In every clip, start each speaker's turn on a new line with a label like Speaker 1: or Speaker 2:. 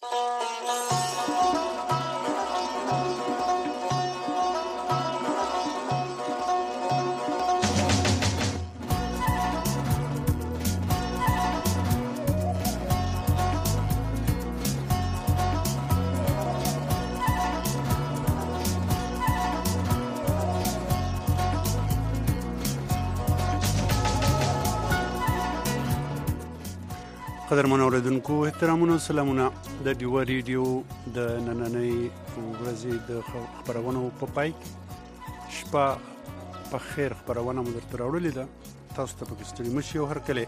Speaker 1: قدرمن اوریدونکو احترامونه سلامونه د ډیو ریډیو د نننۍ ورځې د خبرونو په پای شپه په خیر خبرونه مو درته راوړلې ده تاسو ته پکې ستړي مشي او هر کله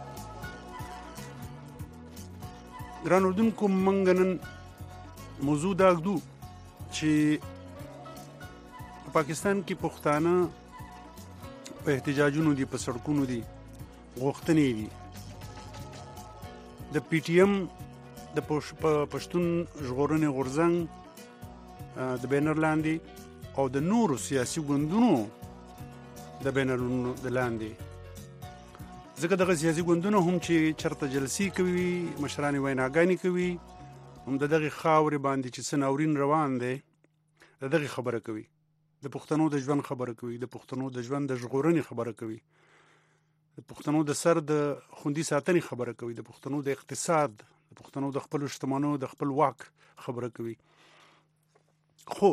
Speaker 1: ګران اوریدونکو موږ نن موضوع دا غدو چې پاکستان کې پښتانه په احتجاجونو دي په سړکونو دي غوښتنې دي د پی ټی ایم د پښتون ژغورنې غورځنګ د بینر لاندې او د نورو سیاسي ګوندونو د بینر لاندې ځکه دغه سیاسي ګوندونه هم چې چرته جلسي کوي مشران ویناګانې کوي هم دغه خاورې باندې چې سناورین روان دي دغه خبره کوي د پښتنو د ژوند خبره کوي د پښتنو د ژوند د ژغورنې خبره کوي د پښتنو د سر د خوندي ساتنې خبره کوي د پښتنو د اقتصاد د پښتنو د خپل شتمنو د خپل واک خبره کوي خو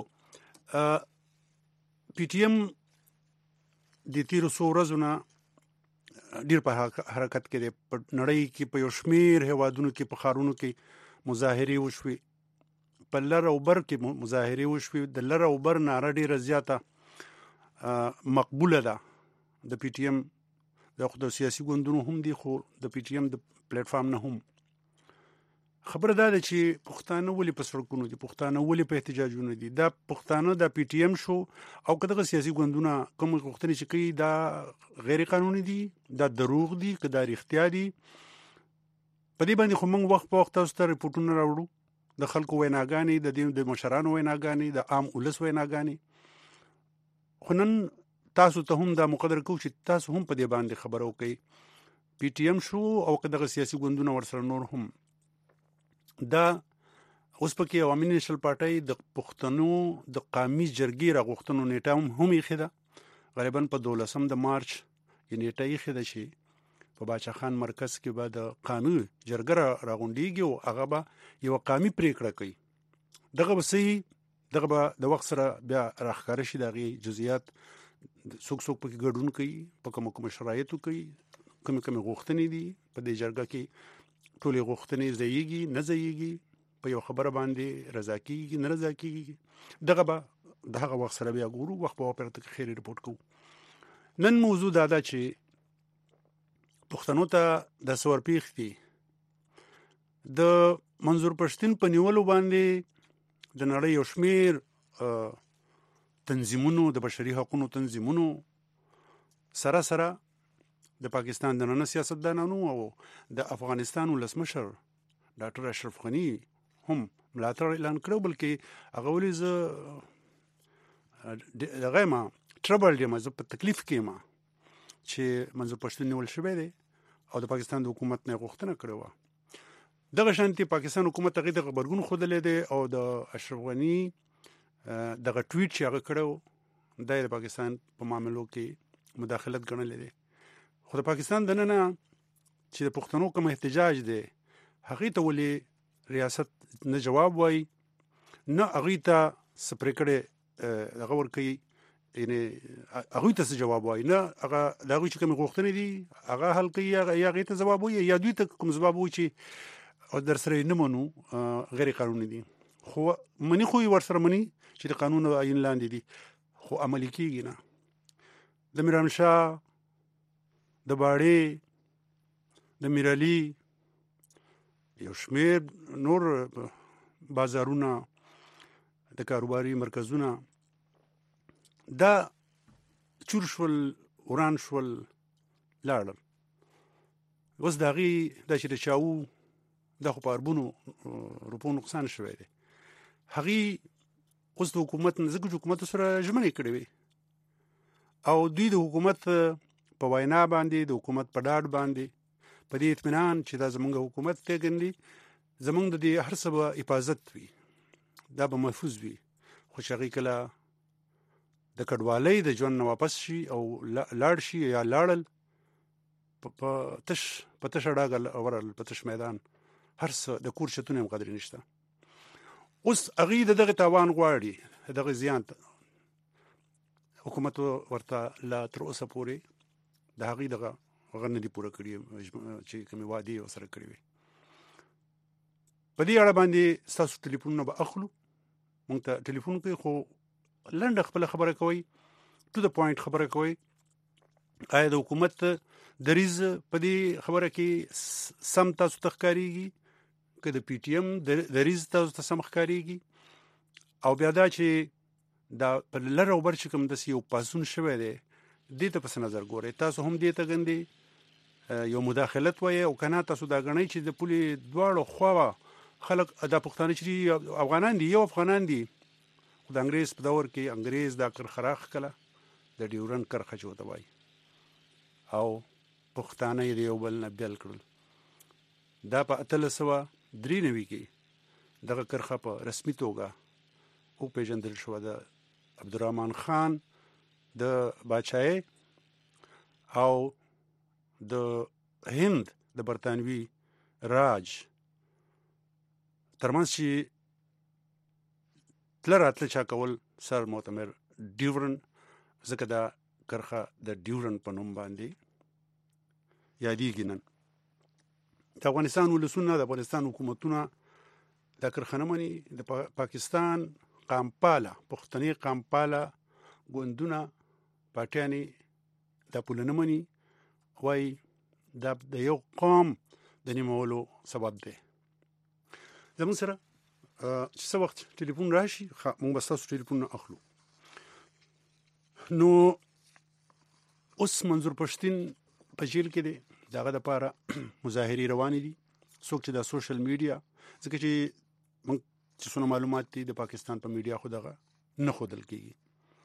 Speaker 1: پی ټی ایم د تیر څو ورځو نه ډیر په حرکت کې دی په نړۍ کې په یو شمیر هیوادونو کې په ښارونو کې مظاهرې وشوي په لر او بر کې مظاهرې وشوي د لر او بر ناره ډیره زیاته مقبوله ده د پی ټی ایم د خو د سیاسي ګوندونو هم دي خو د پی ټی ایم د پلیټ فارم نه هم خبره ده چې پښتانه ولې په سړکونو دي پښتانه ولې په احتجاجونو دي دا پښتانه د پی ټی ایم شو او کداغه سیاسي ګوندونه کوم غوښتنې چې کوي دا غیر قانوني دي دا دروغ دي کدا اړتیا دي په دې باندې خو موږ وخت په وخت تاسو ته ریپورتونه راوړو د خلکو ویناګانې د مشرانو ویناګانې د عام ولس ویناګانې خو نن تاسو ته هم دا مقدر کو چې تاسو هم په دې باندې خبرو کوي پی ټی ایم شو او کداغه سیاسي ګوندونه ورسره نور هم دا اوس پکې عوامي نیشنل پارټي د پښتنو د قومي جرګې راغښتنو نیټه هم یې خېده غالبا په 12 د مارچ یې نیټه یې خېده شي په باچا خان مرکز کې به د قومي جرګه راغونډيږي او هغه به یو قومي پریکړه کوي دغه به د وخت سره بیا راخکاره شي دغه جزئیات څوک پکې ګډون کوي په کوم شرایطو کوي کوم غوښتنې دي په دې جرګه کې ټولې غوښتنې ځایږي نه ځایږي په یو خبره باندې رضا کیږي نه رضا کیږي دغه وخت سره بیا ګورو وخت په پرته کې خیر رپورټ کوو نن موضوع دا ده چې پښتنو ته د سورپیخ دي د منظور پښتين په نیولو باندې د نړۍ یو شمیر تنظیمونو د بشري حقوقو تنظیمونو سره د پاکستان د نن سیاستدانانو او د افغانستان ولسمشر ډاکټر اشرف غنی هم ملاتړ اعلان کړو بلکې هغه ولې دغه ما ټربل دی مزه په تکلیف کې ما چې منځو پښتون نیول شوی دی او د پاکستان د حکومت نه غوښتنه کړې و دغه شانتي پاکستان حکومت هغه د خبرګون خوده لیدي او د اشرف غنی دغه ټویټ چې هغه کړو د پاکستان په معاملو کې مداخلت ګڼل دي خو د پاکستان د نن چې د پښتنو کوم احتجاج دی هغه ته ولې ریاست نه جواب وای نه هغه ته سپریکړه هغه ور کوي یعنی هغه ته جواب وای نه هغه دغه چې کوم غوښتنې دي هغه حل کوي یا هغه ته جواب وای یا دوی ته کوم جواب وای چې او در سره نه مونږ غیر قانوني دي خو منی خو ورسره منی چې د قانون او عین لاندې دي خو عملي کیږي نه د میران شاه د باړې د میرالي یو شمیر نور بازارونه د کاروباري مرکزونه دا چور شول وران شول لاړل اوس داغي د شرچاو د خو پاربونو روپو نقصان شوی دی هغه اوس د حکومت نزدیک حکومت سره ژمنې کړې وي او دوی د حکومت په وینا باندې د حکومت په ډاډ باندې په دې اطمینان چې دا زموږ حکومت ته ګندي زمونږ د دې هر څه به حفاظت وي، دا به محفوظ وي، خو چې هغې کله د کډوالۍ د ژوند نه واپس شي او لاړ شي یا لاړل په تشه ډاګه ورل، په تش میدان، هر څه د کور چتونه هم قدرې نشته. اوس هغې د دغه تاوان غواړي، دغه زیان حکومت ورته لا تر اوسه پورې د هغې دغه هغه نه دي پوره کړي چې کومې وعدې ورسره کړې وي. په دې اړه باندې ستاسو ټلیفونونه به اخلو، مونږ ته ټلیفون کوئ، خو لنډه خپله خبره کوئ، ټو د پوینټ خبره کوئ. آیا د حکومت دریځ په دې خبره کې سم تاسو ته ښکارېږي، که د پی ټي ایم دریځ تاسو ته سم ښکارېږي؟ او بیا دا چې دا په لر او بر چې کوم داسې یو پاڅون شوی دی، دې ته پس نظر ګورئ، تاسو هم دې ته ګندې یو مداخلت وایي، او که نه تاسو دا ګڼئ چې د پولې دواړو خوا خلک دا پښتانه چې افغانان دي، یو افغانان دي، خو د انګریز په دور کې انګریز دا کرښه راښکله، د ډیورنډ کرښه چې ورته وایي، او پښتانه یې د یو بل نه بیل کړل. دا په 1893 کې دغه کرښه په رسمي توګه وپېژندل شوه د عبدالرحمن خان د باچایۍ او د هند د برطانوي راج ترمنځ چې تله راتله چا کول سر معتمر ډیورنډ، ځکه دا کرښه د ډیورنډ په نوم باندې یادېږي. نن د افغانستان ولسونه، د افغانستان حکومتونه دا کرښه نه مني. د پاکستان قامپاله پښتني قامپاله ګوندونه پارټیانې دا پوله نه مني، وایي دا د یو قوم د نیمولو سبب دی. زموږ سره چې څه وخت ټلیفون راشي موږ به ستاسو ټلیفونونه اخلو. نو اوس منظور پښتین په جیل کې دی، د هغه دپاره مظاهرې روانې دي. څوک چې دا سوشل میډیا، ځکه چې موږ چې څونه معلومات دي د پاکستان په میډیا خو دغه نه ښودل کېږي،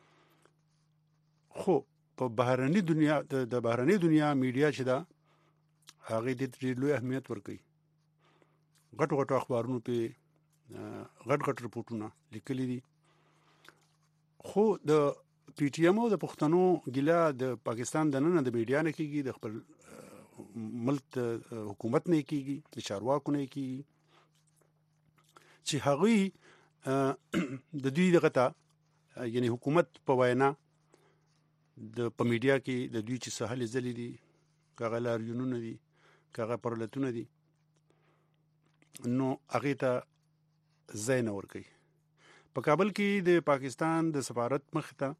Speaker 1: خو په بهرني دنیا د بهرني دنیا میډیا چې ده هغې دې ته ډېر لوی اهمیت ورکوي. غټو غټو اخبارونو پې غټ غټ رپورټونه لیکلي دي، خو د پی ټي ایم او د پښتنو ګیله د پاکستان دننه د میډیا نه کېږي، د خپل ملک د حکومت نه کېږي، د چارواکو نه کېږي، چې هغوی د دوی دغه ته یعنې حکومت په وینا په میډیا کې د دوی چې څه هلې ځلې دي، که هغه لاریونونه دي، که هغه پرلتونه دي، نو هغې ته ځای نه ورکوي. په کابل کې د پاکستان د سفارت مخې ته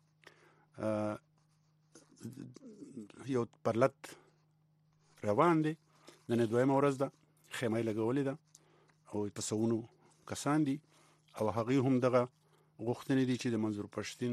Speaker 1: یو پرلت روان دی، نن دویمه ورځ ده، خیمه یې لګولې ده او په سوونو کسان دي، او هغوی هم دغه غوښتنې دي چې د منظور پښتین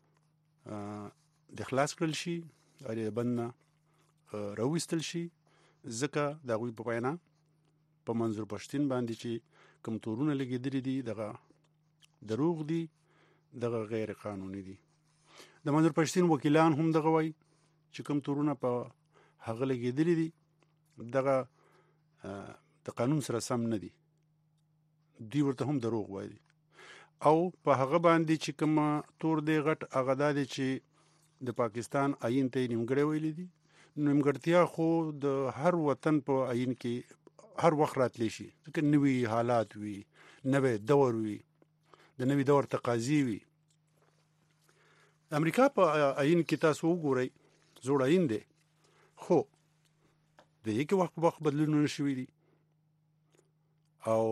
Speaker 1: د خلاص کړل شي او د بند نه راویستل شي، ځکه د هغوی په وینا په منظور پښتین باندې چې کوم تورونه لګېدلي دي دغه دروغ دي، دغه غیر قانوني دي. د منظور پښتین وکیلان هم دغه وایي چې کوم تورونه په هغه لګېدلي دي دغه د قانون سره سم نه دي، دوی ورته هم دروغ وایي. او په هغه باندې چې کوم تور دی غټ، هغه دا دی چې د پاکستان آیین ته یې نیمګړی ویلي دي. نیمګړتیا خو د هر وطن په آیین کې هر وخت راتلی شي، ځکه نوي حالات وي، نوی دور وي، د نوي دور تقاضي وي. امریکا په آیین کې تاسو وګورئ زوړ آیین دی، خو د یکې وخت په وخت بدلونونه شوي دي، او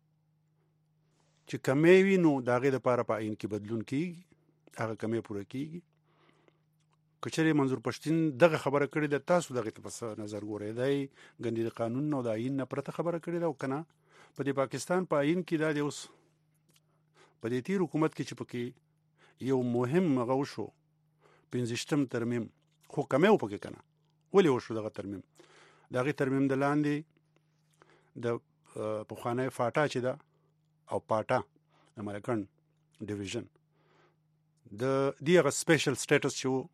Speaker 1: چې کمی وي نو د هغې دپاره په آیین کې بدلون کېږي، هغه کمی پوره کېږي. که چېرې منظور پښتین دغه خبره کړې ده، تاسو دغې ته پس نظر ګورئ، دی ګندې د قانون او د آیین نه پرته خبره کړې ده، او که نه په دې پاکستان په آیین کې دا دی اوس په دې تیر حکومت کې چې پکې یو مهم هغه وشو 65 ترمیم، خو کمی و پکې که نه، ولې وشو دغه ترمیم؟ د هغې ترمیم د لاندې د پخوانی فاټا چې ده او پاټا د ملکنډ ډیویژن د دې هغه سپیشل سټیټس چې و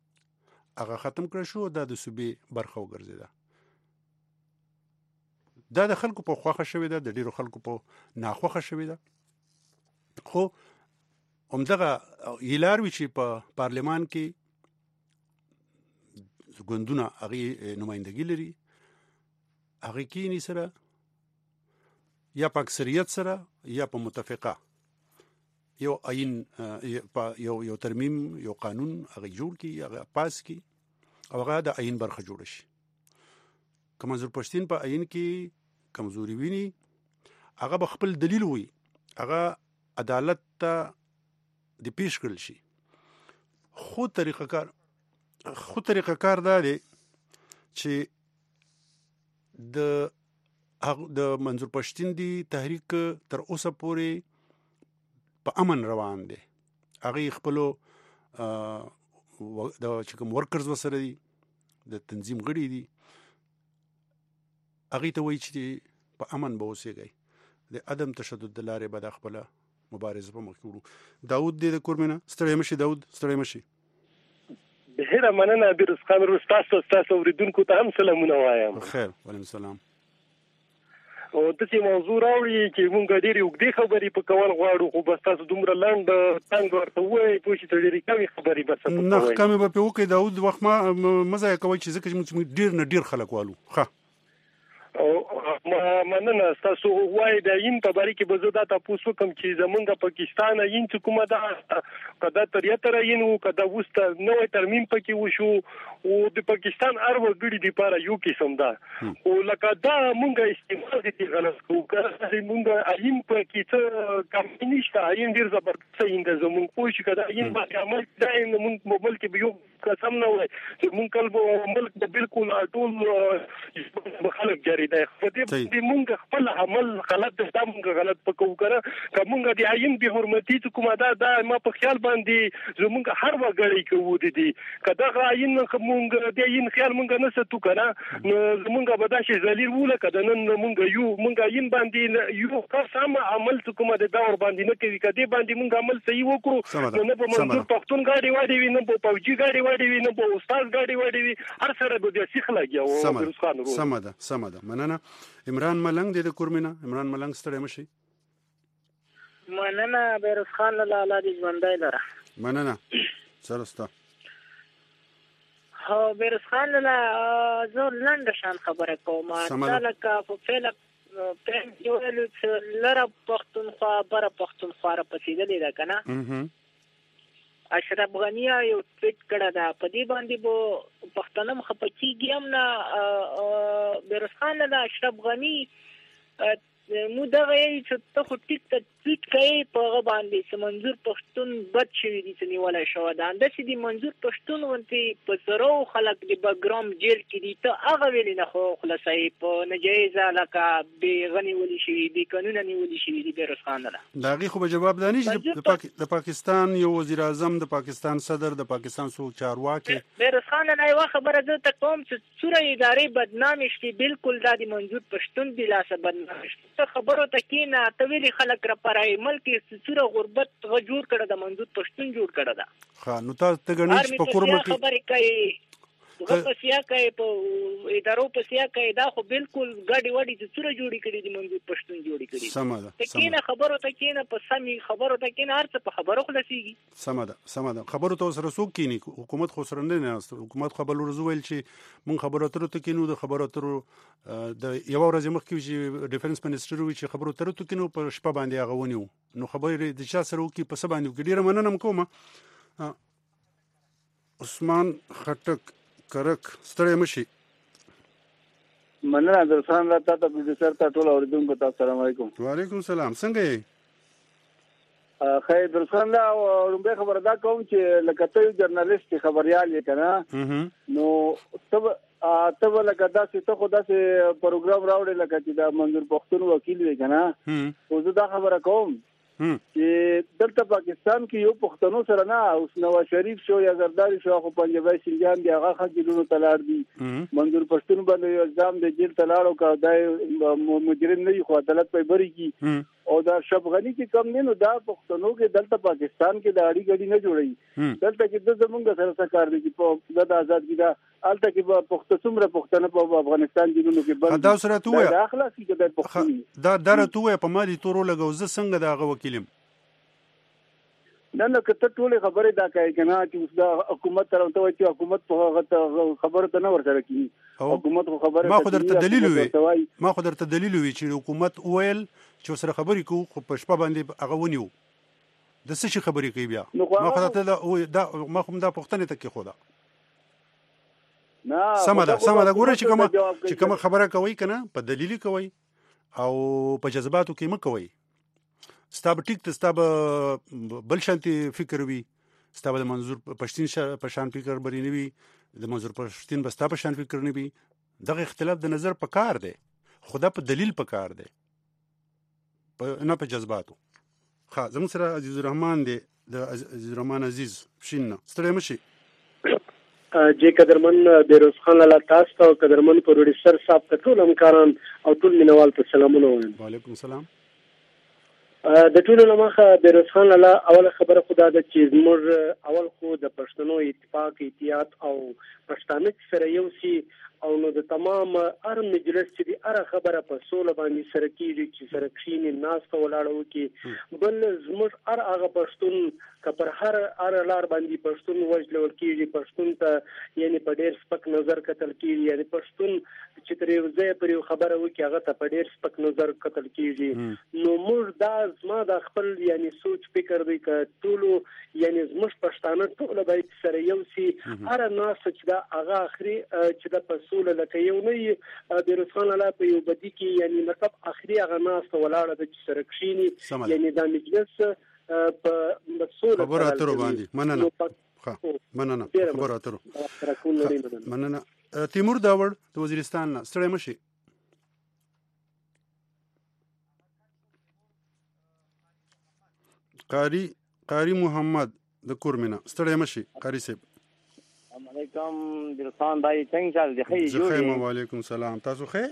Speaker 1: هغه ختم کړی شو، دا د صوبې برخه وګرځېده. دا د خلکو په خوښه شوې ده، د ډیرو خلکو په ناخوښه شوې ده. خو همدغه یلار وی چې په پارلمان کې ګوندونه هغه نمائندګي لري، هغه کینی سره یا په اکثریت سره یا په متفقه یو آئین یو ترمیم یو قانون هغه جوړ کی، هغه پاس کی او هغه د آئین برخه جوړ شي. که منظور پښتین په آئین کې کمزوري ویني، هغه به خپل دلیل وي، هغه عدالت ته د پیش کړل شي. خو طریقه کار دا دی چې د منظور پښتین دی تحریک تر اوسه پورې په امن روان دی. هغه خپلو د چې کوم ورکرز وسره دي، د تنظیم غړي دي، هغه ته وایي چې په امن به اوسېږئ، د عدم تشدد د لارې به د خپله مبارزه په مخ کې وړو. داود دی د کورمینه. ستړی مشي داود، ستړی مشي.
Speaker 2: بهره مننه بیروز خان رو ستاسو اوریدونکو ته هم سلامونه وایم.
Speaker 1: خیر، وعلیکم السلام.
Speaker 2: او داسې موضوع راوړي چې مونږ ډېرې اوږدې خبرې په کول غواړو، خو بس تاسو دومره لنډ څنګه ورته ووایئ پوه شئ ته ډېرې کمې خبرې بس په
Speaker 1: نه کمې به پرې وکړئ داود، وخت مه ضایع کوئ چې ځکه چې موږ ډېر نه ډېر خلک والو. ښه
Speaker 2: مننه. تاسو وایي د آئین په باره کې به زه دا تپوس وکړم چې زمونږ پاکستان آئین چې کومه ده، که دا تر یتر آئین وو، که دا اوس نوی ترمیم پکې وشو، او د پاکستان هر وګړي دپاره یو قسم ده. خو لکه دا مونږ استعمال دې غلط کوو، که مونږ آئین پکې څه کمي نشته، آئین ډېر زبردست آئین ده زمونږ، پوه شي که دا آئین باندې عمل دا مونږ په ملک کې به یو قسم نه وای چې مونږ کله ملک به بالکل ټول خلک جاری دی. په دې مونږ خپل عمل غلط ده، دا مونږ غلط پکوو کنه. که مونږ د آئین بې حرمتي چې کومه دا ما په خیال باندې زمونږ هر وګړی کوو دي. که دغه آئین مونږ د آئین خیال مونږ نه ساتو کنه، نو زمونږ به داسې ذلیل وو لکه د نن مونږ آئین باندې یو کس هم عمل چې کومه د دور باندې نه کوي. که دې باندې مونږ عمل صحیح وکړو، نو نه به منظور پښتون ګاډي واډي وي، نه به فوجي ګاډي واډي وي، نه به استاد ګاډي واډي وي، هر سره به د سیخ لګیا و. بیروز خان ورو
Speaker 1: سمه ده. مننه. عمران ملنګ د کورمینه. عمران ملنګ ستړی مشي.
Speaker 3: مننه بیروز خان لاله دې ژوندی لره.
Speaker 1: مننه سره ستا.
Speaker 3: هو بیروز خان لاله زه لنډه شان خبره کوم. دا لکه په فعل یو لره پښتونخوا بره پښتونخوا راپسېدلې ده که نه. اشرف غني یو ټویټ کړی ده، په دې باندې به پښتانه خفه کېږي هم نه. بیروز خان لاله اشرف غني مو دغه یې چې ته خو ټیک ته ټویټ کوې په هغه باندې چې منظور پښتون بد شوي دي چې نیولی شوی ده. همداسې د منظور پښتون غوندې په زرو خلک د بګرام جیل کې دي، ته هغه ویلې نه خو خلاصوې په ناجایزه لکه بې غه نیولي شوي، بې قانونه نیولي شوي دي. بیروز خان لاله
Speaker 1: د هغې خو به جواب دا نه چې د پاکستان یو وزیر اعظم، د پاکستان صدر، د پاکستان څو چارواکي.
Speaker 3: بیروز خان لاله یوه خبره زه ته کوم چې څوره ادارې بدنامې شوې، بالکل دا د منظور پښتون د لاسه بدنامې شوې. ته خبرو ته کېنه، ته ویلې خلک راپرایي ملک یې څوره غربت هغه جوړ کړی ده، منظور پښتون جوړ کړی ده.
Speaker 1: ښه نو تاسو ته ګڼئ چې په کورمه کې
Speaker 3: خبرې کوي، هغه په سیا کوي، په ادارو په سیا کوي، دا خو بالکل ګاډي واډي چې څوره جوړې کړي دي منظور پښتون جوړې کړي.
Speaker 1: سمه ده.
Speaker 3: ته کېنه خبرو ته کېنه، په سمې خبرو ته کېنه، هر څه په خبرو خلاصېږي.
Speaker 1: سمه ده. خبرو ته سره څوک کېني؟ حکومت خو سره نه ناست. حکومت خو بل ورځ ویل چې مونږ خبرو اترو ته کېنو، د خبرو اترو د یوه ورځ مخکې چې ډیفنس منسټر وي چې خبرو اترو ته کېنو، په شپه باندې هغه ونیو. نو خبرې د چا سره وکړي، په څه باندې وکړي. ډېره مننه م کومه. عثمان خټک کرک ستړی مشي.
Speaker 4: مننه درسان را تا ته پروډوسر ته ټول اوریدونکو ته السلام علیکم.
Speaker 1: وعلیکم السلام. څنګه یې؟
Speaker 4: خیر درسان لا لومبه خبره دا کوم چې لکه ته جرنالست خبريال یې کنه، نو ته لکه داسې ته خو داسې پروګرام راوړې لکه چې دا منظور پښتون وکیل دی کنه، خو زه دا خبره کوم چې دلته پاکستان کې یو پښتنو سره نه اوس نواز شریف شو یا زرداری شو خو پنجابي سنجان دی هغه خجلونو تلار دي منظور پښتون باندې الزام دی جیل تلاړو کا دای مجرم نه خو عدالت په بری کی او دا شبغنی کې کم نه نو دا پښتنو کې دلته پاکستان کې د اړي غړي نه جوړي دلته کې د زمونږ سره څه کار دي چې د آزاد کی دا الته کې پښتون پښتنه په افغانستان جنونو کې بل
Speaker 1: دا سره توه
Speaker 4: دا اخلاقي کې د پښتون
Speaker 1: دا درته په مالي تورو لګو ز څنګه دا غو وکیلم
Speaker 4: نه کته ټول خبره دا کوي کنه چې اوس دا حکومت تر ته وایي چې حکومت په خبره ته نه ورسره کی حکومت خو خبره
Speaker 1: ما خو درته دلیل وی چې حکومت ویل چې سره خبرې کو خو په شپه باندې هغه ونیو د څه شي خبرې کوي بیا ما خو دا ما خو دا پښتنه ته کې خدا
Speaker 4: نه
Speaker 1: سم ده ګوره چې کوم خبره کوي کنه په دلیل کوي او په جذباتو کې مکوي ستاب ټیک ته ستاب بل شانتي فکر وي ستاب د منظور پښتين په شان فکر بری نه وي د منظور پښتين بستا په شان فکر نه وي دغه اختلاف د نظر په کار دی خدا په دلیل په کار دی نه په جذباتو ښه زموږ سره عزیز الرحمن دی د عزیز الرحمن عزیز شینه ستړی مشي
Speaker 2: جې قدرمن بیروز خان لاله تاسو ته قدرمن پروډوسر صاحب ته ټول همکاران او ټول مینوال ته سلامونه وایم
Speaker 1: وعلیکم السلام
Speaker 2: د ټولو لمخه بیروز خان لاله اوله خبره خدا د چې زموږ اول خو د پښتنو اتفاق اتحاد او پښتانه سره یو سي او نو د تمام هر مجلس چې دی هر خبره په سوله باندې سره کیږي چې سره کښینی ناس ته ولاړو کې بل زموږ هر هغه پښتون کپر هر لار باندې پښتون وجلول کیږي پښتون ته یعنی په ډیر سپک نظر کتل کیږي یعنی پښتون چې تر یو ځای پر یو خبره وکي هغه ته په ډیر سپک نظر کتل کیږي نو موږ دا زما د خپل یعنی سوچ فکر دی ک ټولو یعنی زموږ پښتانه ټول باید سره یو سي هر ناس چې دا هغه اخري چې د پسوله لکه یو نه بیروز خان لاله په یو بدی کې یعنی مطلب اخري هغه ناس ته ولاړه د چې سره کښینی یعنی دا مجلس په مسؤل
Speaker 1: خبر اترو باندې مننه خبر اترو مننه تیمور داوړ د وزیرستان نه ستړی مشي قاری محمد د کورمنه ستړی مشي قاری صاحب
Speaker 5: السلام علیکم درخان بھائی څنګه چل دی خیر
Speaker 1: جوړ وعلیکم السلام تاسو خیر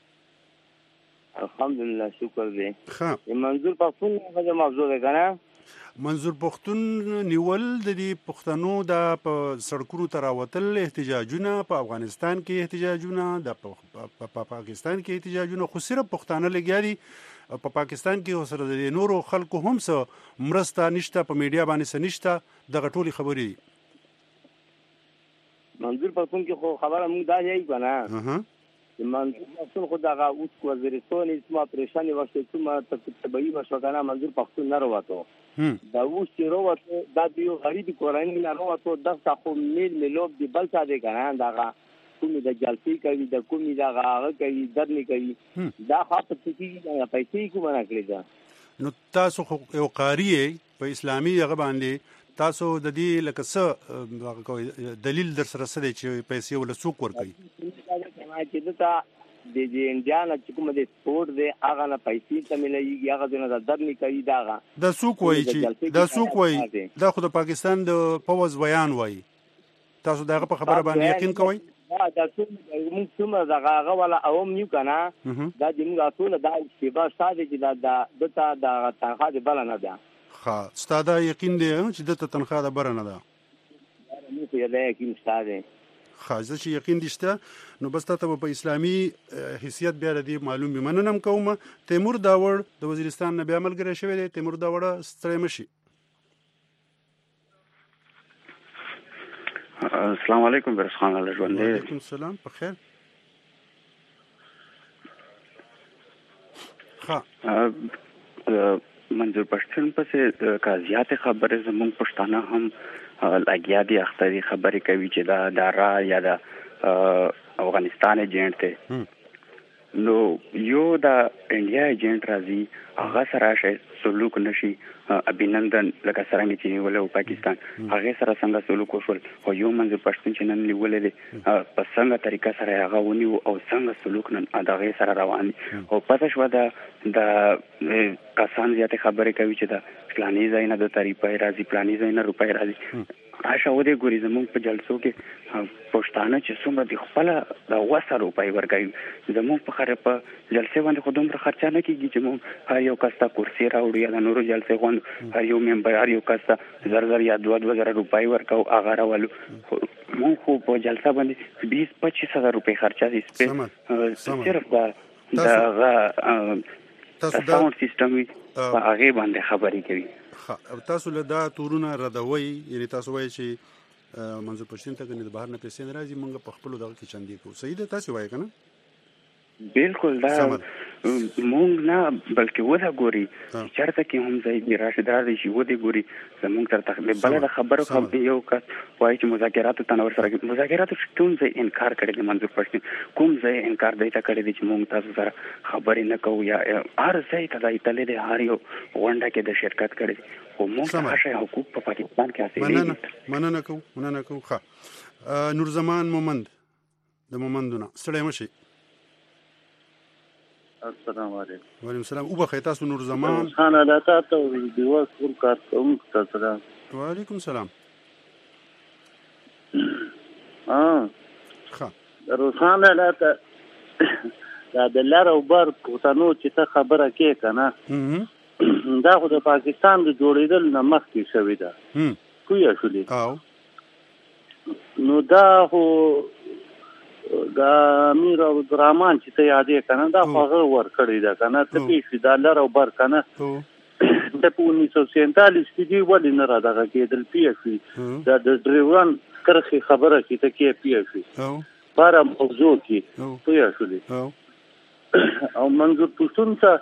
Speaker 5: الحمدلله شکر دی
Speaker 1: ښه
Speaker 5: منظور پښتون غوښه موضوع ده کنه
Speaker 1: منظور پښتون نیول د دې پښتنو د سړکونو تراوتل احتجاجونه په افغانستان کې احتجاجونه د پاکستان کې احتجاجونه خو صرف پښتانه لګیاري په پاکستان کې سره د نورو خلکو هم څه مرسته نشته په میډیا باندې سنشته دغه ټولي خبرې
Speaker 5: منظور پښتون کې خو خبره موږ دا یې کنه منظور پښتون خو دغه اوس وزیرستان اسمه پریشانی وشو چې طبيعي مشوګانه منظور پښتون نه وروته دا اوس چې وروته دا یو غریب کورنۍ نه وروته د تاسو میلوب دی بل څه دی کنه دغه کومې د جلسې کوي د کومې دغه هغه کوي درنې کوي دا خاطر چې پیسې کومه نه کړی دا
Speaker 1: نو تاسو خو یو قاری په اسلامي هغه باندې تاسو د دې لکه څه دلیل در سره څه دی چې پیسې ولا څوک ورکوي
Speaker 5: چې دا د انډیان چې کوم د سپورت دی هغه نه پیسې ته ملایي هغه د درنې کوي دا
Speaker 1: څوک وایي چې دا څوک وایي دا خو د پاکستان د پوز بیان وایي تاسو دغه په خبره باندې یقین کوئ
Speaker 5: دا موږ څومره دغه ولا اوم نیو کنه دا د موږ ټول دا استفاده ساده چې دا د تنخواه د بل نه ده
Speaker 1: ښه ستاده یقین دی چې د تنخواه د بل نه ده
Speaker 5: موږ یې له یقین ستاده
Speaker 1: خاصه چې یقین دشته نو بس ته په اسلامي حیثیت بیا ردی معلوم به مننم کوم تیمور داوړ د وزیرستان نه بیا ملګری شوی دی تیمور داوړ ستړی مشي
Speaker 6: السلام علیکم بیروز خان لاله ژوند دی
Speaker 1: وعلیکم السلام په خیر
Speaker 6: منظور پښتون پسې قاضیات خبره زموږ پښتانه هم لګیا دي اختري خبرې کوي چې دا را یا د افغانستان ایجنټ دی نو یو دا انډیا ایجنټ راځي هغه سره شي سلوک نشي ابینندن لکه څنګه چې ولو پاکستان هغه سره څنګه سلوک وشول او یو منځ پښتون چې نن نیولې دي په څنګه طریقه سره هغه ونیو او څنګه سلوک نن هغه سره روان او پته شو دا کسان زیاته خبرې کوي چې دا پلاني ځای نه د طریقې راځي پلاني ځای نه روپۍ راځي راشه ودې ګوري زموږ په جلسو کې پښتانه چې څومره د خپل د وسه روپۍ ورګي زموږ په خره په جلسه باندې خودم پر خرچه نه کیږي چې موږ هر یو کستا کرسي راوړي یا نورو جلسه غوند هر یو ممبر هر یو کستا زر یا 2,000 روپۍ ورکاو هغه راولو موږ خو په جلسه باندې 20-25,000 روپۍ خرچه دي صرف دا ساوند سیستم په هغه باندې خبرې کوي.
Speaker 1: تاسو له دا تورونه ردوي یعنی تاسو وایي چې منظور پښتون ته کنه د بهر نه پیسې نه راځي مونږ په خپل دغه کې چندې کوو صحیح ده تاسو وایي کنه
Speaker 6: بالکل دا مونږ نه بلکې ودا ګوري چرته کې هم ځای دی راشدار دي چې ودی ګوري زمونږ تر تخبه بل د خبرو خو یو کس وایي چې مذاکرات تنور سره مذاکرات کوم ځای انکار کړي دي منظور پښتون کوم ځای انکار دی تا کړی دي چې مونږ تاسو سره خبرې نه کوو یا هر ځای ته د ایتالیا د هر یو غونډه کې د شرکت کړي او مونږ ته حقوق په پاکستان کې حاصل
Speaker 1: مننه کوم ښه نور زمان مومند د مومندونه ستړی مشي.
Speaker 7: السلام علیکم.
Speaker 1: وعلیکم السلام. او بخیر تاسو نور زمان
Speaker 7: خان علاته ته دیوا کور کار کوم تاسو.
Speaker 1: وعلیکم السلام.
Speaker 7: ها روسان علاته دا د لار او بار پښتنو چې ته خبره کې کنه دا خو د پاکستان د جوړېدل نه مخکې شوې ده کوی شولې نو دا خو دا امیر عبدالرحمن چې ته یادې کنه دا هغه ور کړی دا کنه ته پیښې دا لار او بار کنه ته په 1947 کې دی ولې نه را دغه کېدل پیښې دا د ډریوران کرخي خبره کې ته کې پیښې بار موضوع کې تویا شولې او منظور پښتون ته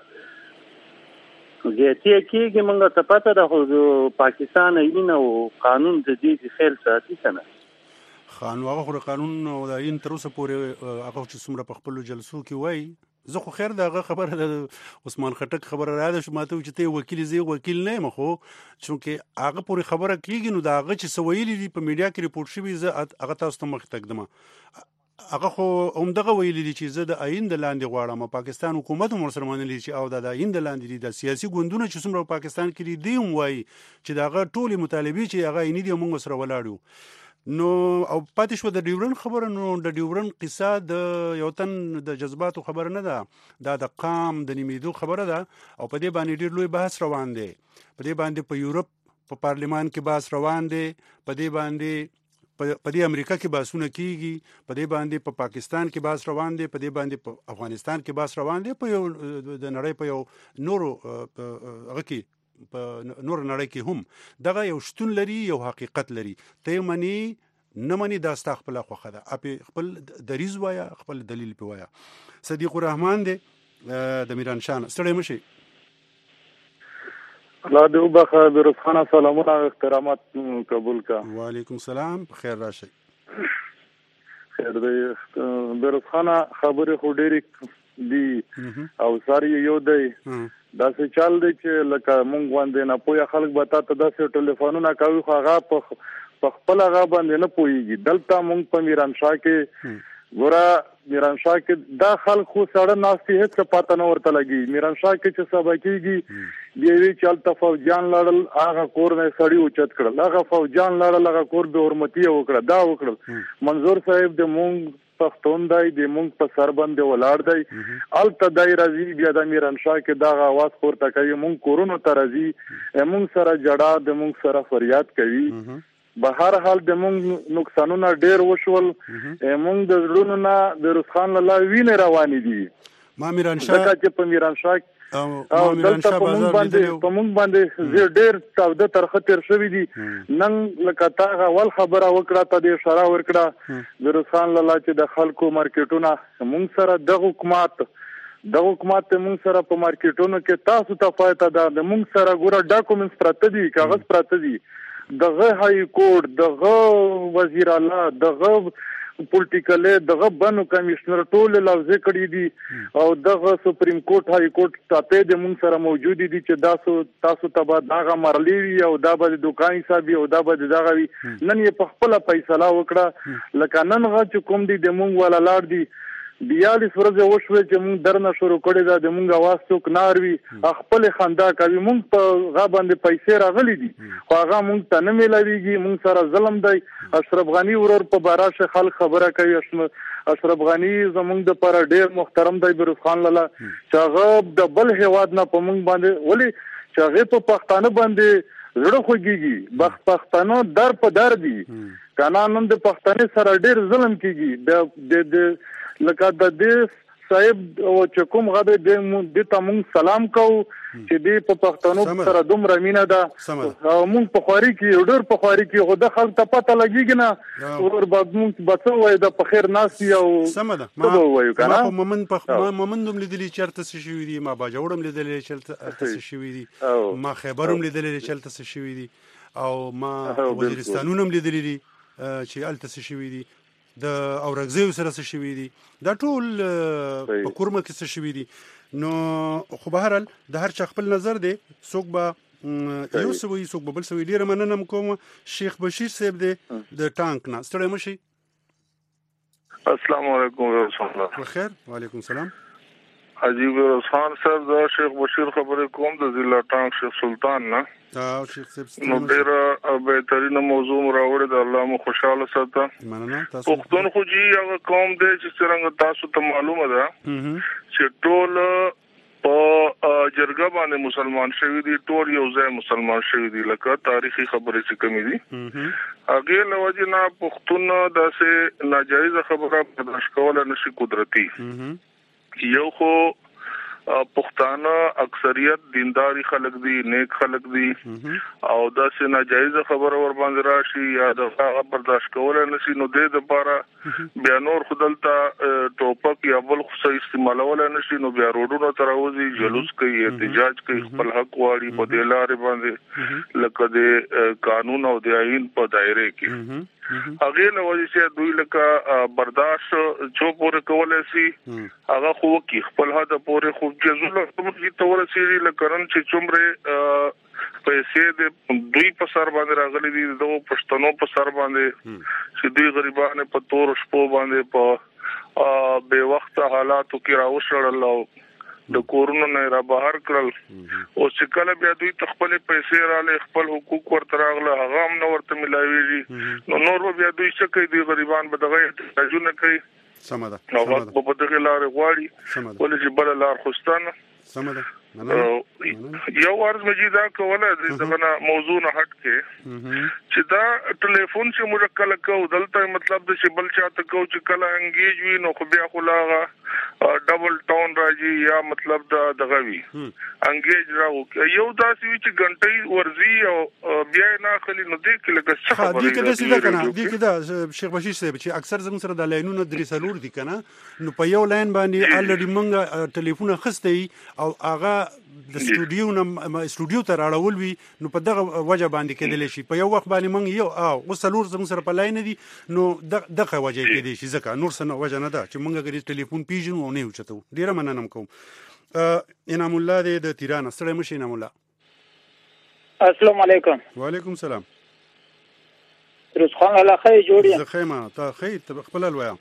Speaker 7: زیاتې کېږي موږ ته پته ده پاکستان عین او قانون د دې خیال ساتي کنه
Speaker 1: خان هغه خو قانون او د عین تر اوسه پورې هغه چې څومره په خپل جلسو کې وای زه خو خیر دغه خبره د عثمان خټک خبره راده شو ماته چې ته وکیل زی وکیل نه مخو چونکه هغه پوری خبره کیږي نو دا هغه چې سویلی دی په میډیا کې ریپورت شوی زه هغه تاسو ته مخ تقدمه هغه خو همدغه ویلي دي چې زه د عین د لاندې غواړم پاکستان حکومت هم ورسره منلي چې او د عین د لاندې دي د سیاسي ګوندونه چې څومره پاکستان کې دي هم وایي چې دغه ټولې مطالبې چې هغه عیني دي موږ سره ولاړو نو او پاتې شو د ډیورن خبره نو د ډیورن قصه د یو تن د جذباتو خبره نه ده دا د قام د نیمیدو خبره ده او په دې باندې ډیر لوی بحث روان دی په دې باندې په یورپ په پارلیمان کې بحث روان دی په دې باندې په دې امریکا کې بحثونه کیږي په دې باندې په پاکستان کې بحث روان دی په دې باندې په افغانستان کې بحث روان دی په یو د نړۍ په یو نورو هغه کې په نور نړۍ کې هم دغه یو شتون لري یو حقیقت لري ته منی نه منی دا ستا خپل خوخه ده اپ خپل دریز وایا خپل دلیل په وایا. صدیق الرحمن دی د میران شان ستړی مشي.
Speaker 8: الله دې وبخښه بیروزخانه سلامونه احترامات قبول کا.
Speaker 1: وعلیکم السلام بخیر راشي.
Speaker 8: خیر دې بیروزخانه خبره خو ډېری دی او ساری یو دی دا څه چل دی چې لکه مونږ باندې نه پوهه خلک به تا ته داسې ټلیفونونه کوي خو هغه په خپل هغه باندې نه پوهېږي دلته مونږ په میرانشاه کې ګوره میرانشاه کې دا خلک خو ساړه ناستې هېڅ څه پاته نه ورته لګي میرانشاه کې چې سبا کېږي بیا وی چې هلته فوجیان لړل هغه کور نه سړي اوچت کړل هغه فوجیان لړل هغه کور بې حرمتي وکړه دا وکړل منظور صاحب د مونږ پښتون دی د مونږ په سر باندې ولاړ دی الته دای راځي بیا د میرانشاه کې دا غواز پورته کوي مونږ کورونو ته راځي مونږ سره جړه د مونږ سره فریاد کوي به هر حال د مونږ نقصانونه ډیر وشول مونږ د زړونو نه د روسخان له وینې روانې دي
Speaker 1: ما میرانشاه
Speaker 8: چې په میرانشاه او دلته په مونږ باندې ډیر تاوده ترخه تیر شوی دي نن لکه تا ول خبره وکړه ته د اشاره ورکړه د روسان لاله چې د خلکو مارکیټونه مونږ سره د حکومت مونږ سره په مارکیټونو کې تاسو ته فائدہ ده د مونږ سره ګوره ډاکومنټس پراته دي کاغذ پراته دي دغه هاي کورټ دغه وزیر اعلی دغه پولیټیکل دغه بنو کمشنر ټول لفظ کړی دي او دغه سپریم کورټ هاي کورټ ته د مون سره موجود دي چې تاسو ته به دغه مرلی او دا به دکان حساب او دا به دغه نن یې په خپل فیصله وکړه لکه نن غا چې کوم دي د مونږ ولا لاړ دي 42 ورځې وشوې چې مونږ درنه شروع کړې ده د مونږ आवाज څوک ناروي خپل خندا کوي مونږ په غا باندې پیسې راغلي دي خو هغه مونږ ته نه ملويږي مونږ سره ظلم دی اشرف غنی ورور په باراشه خلک خبره کوي اشرف غنی زمونږ د پر ډیر محترم دی بروز خان لاله چې هغه د بل هواد نه په مونږ باندې ولی چې هغه په پښتانه باندې زړه خوږيږي پښتانه در په در دي قانون د پښتانه سره ډیر ظلم کیږي د لکه د دې صاحب او چکم غده د تمون سلام کو چې دې په پښتنو سره دومره مینا ده مونږ په خواري کې ډېر په خواري کې خو د خلک ته پته لګیږي نه ور بعد مونږ بچو وای د په خیر ناس یو
Speaker 1: سمده ما وایو کنه مومن دوم لیدلی چرته څه شوی دي ما باجوړم لیدلی چرته څه شوی دي ما خبرم لیدلی چرته څه شوی دي او ما وزیرستانونم لیدلی دي چې الته څه شوی دي د اورګزیو سره څه شوی دي دا ټول په کورمه کې څه شوی دي نو خو به هرال د هر چا خپل نظر دی څوک به یو سوي څوک به بل سوي ډیر مننم کوم شیخ بشیر صاحب دی د ټانک نه ستړی مشي
Speaker 9: السلام علیکم ورحمت الله
Speaker 1: بخیر وعلیکم السلام
Speaker 9: عجیب رسان صاحب دا شیخ بشیر خبرې کوم د ضلع ټانک شیخ سلطان نه
Speaker 1: شیخ صاحب
Speaker 9: نو ډیره بهترینه موضوع راوړی د الله مو خوشاله ساته پښتون خو جی هغه قوم دی چې څنګه تاسو ته معلومه ده چې ټول په جرګه باندې مسلمان شوی دي ټول یو ځای مسلمان شوی دي لکه تاریخي خبرې چې کمی دي هغه لوجه نه پښتون داسې ناجایز خبره برداشت کول نشي قدرتي یو خو پښتانه اکثریت دینداري خلک دي نیک خلک دي او داسې ناجایز خبره ور باندې راشي یا د هغه برداشت کول نشي نو د لپاره بیا نور خدلته ټوپک یا بل خو استعمالول نشي نو بیا روډونو تراوزي جلوس کوي احتجاج کوي خپل حق واړي په دلارې باندې لکه د قانون او د آئین په دایره کې هغه له وجې چې دوی لکه برداشت جو پورې کولای شي هغه خو کې خپل هدا پورې خو جزله په تور سي لکرن چې څومره پیسې د دوی په سر باندې راغلي دي د پښتنو په سر باندې چې دوی غریبانه په تور شپو باندې په به وخت حالاتو کې راوښړل او د کورونو نه را بهر کړل او چې کله بیا دوی خپل پیسې رااله خپل حقوق ورته راغله هغه هم نو ورته ملایوي نو نور بیا دوی څه کوي د غریبان به دغه تجربه کوي
Speaker 1: سمده
Speaker 9: نو په دغه لار غواړي ولې چې بل لار خوستانه
Speaker 1: سمده
Speaker 9: یو ورځ مجیدا کوله دغه موضوع نه هټ کې چې دا ټلیفون چې موږ کله کو دلته مطلب د چې بل چاته کو چې کله انګیج وي نو خو بیا خو لاغه ډبل ټاون راځي یا مطلب دا دغه وي انګیج راو یو داسې چې غنټي ورزي او بیا نه خلی نو دې کې لکه څه خبره
Speaker 1: دي کې دا کنه دې کې دا شیخ بشیر صاحب چې اکثر زموږ سره د لاینونو درې سلور دي کنه نو په یو لاین باندې الریډي مونږ ټلیفون خسته او هغه د استودیو ته راړول وي نو په دغه وجه باندې کېدل شي په یو وخت باندې مونږ یو وسلور زموږ سره په لاین دي نو دغه وجه کېدی شي ځکه نور څه نه وجه نه ده چې مونږ غوړي ټلیفون پیژنو او نه وچتو ډیره مننم کوم انعام الله د تیران سره مشه انعام الله
Speaker 10: السلام علیکم
Speaker 1: وعلیکم السلام
Speaker 10: روز خان الله خیر جوړی
Speaker 1: زه خیمه تا خیر خپل الویا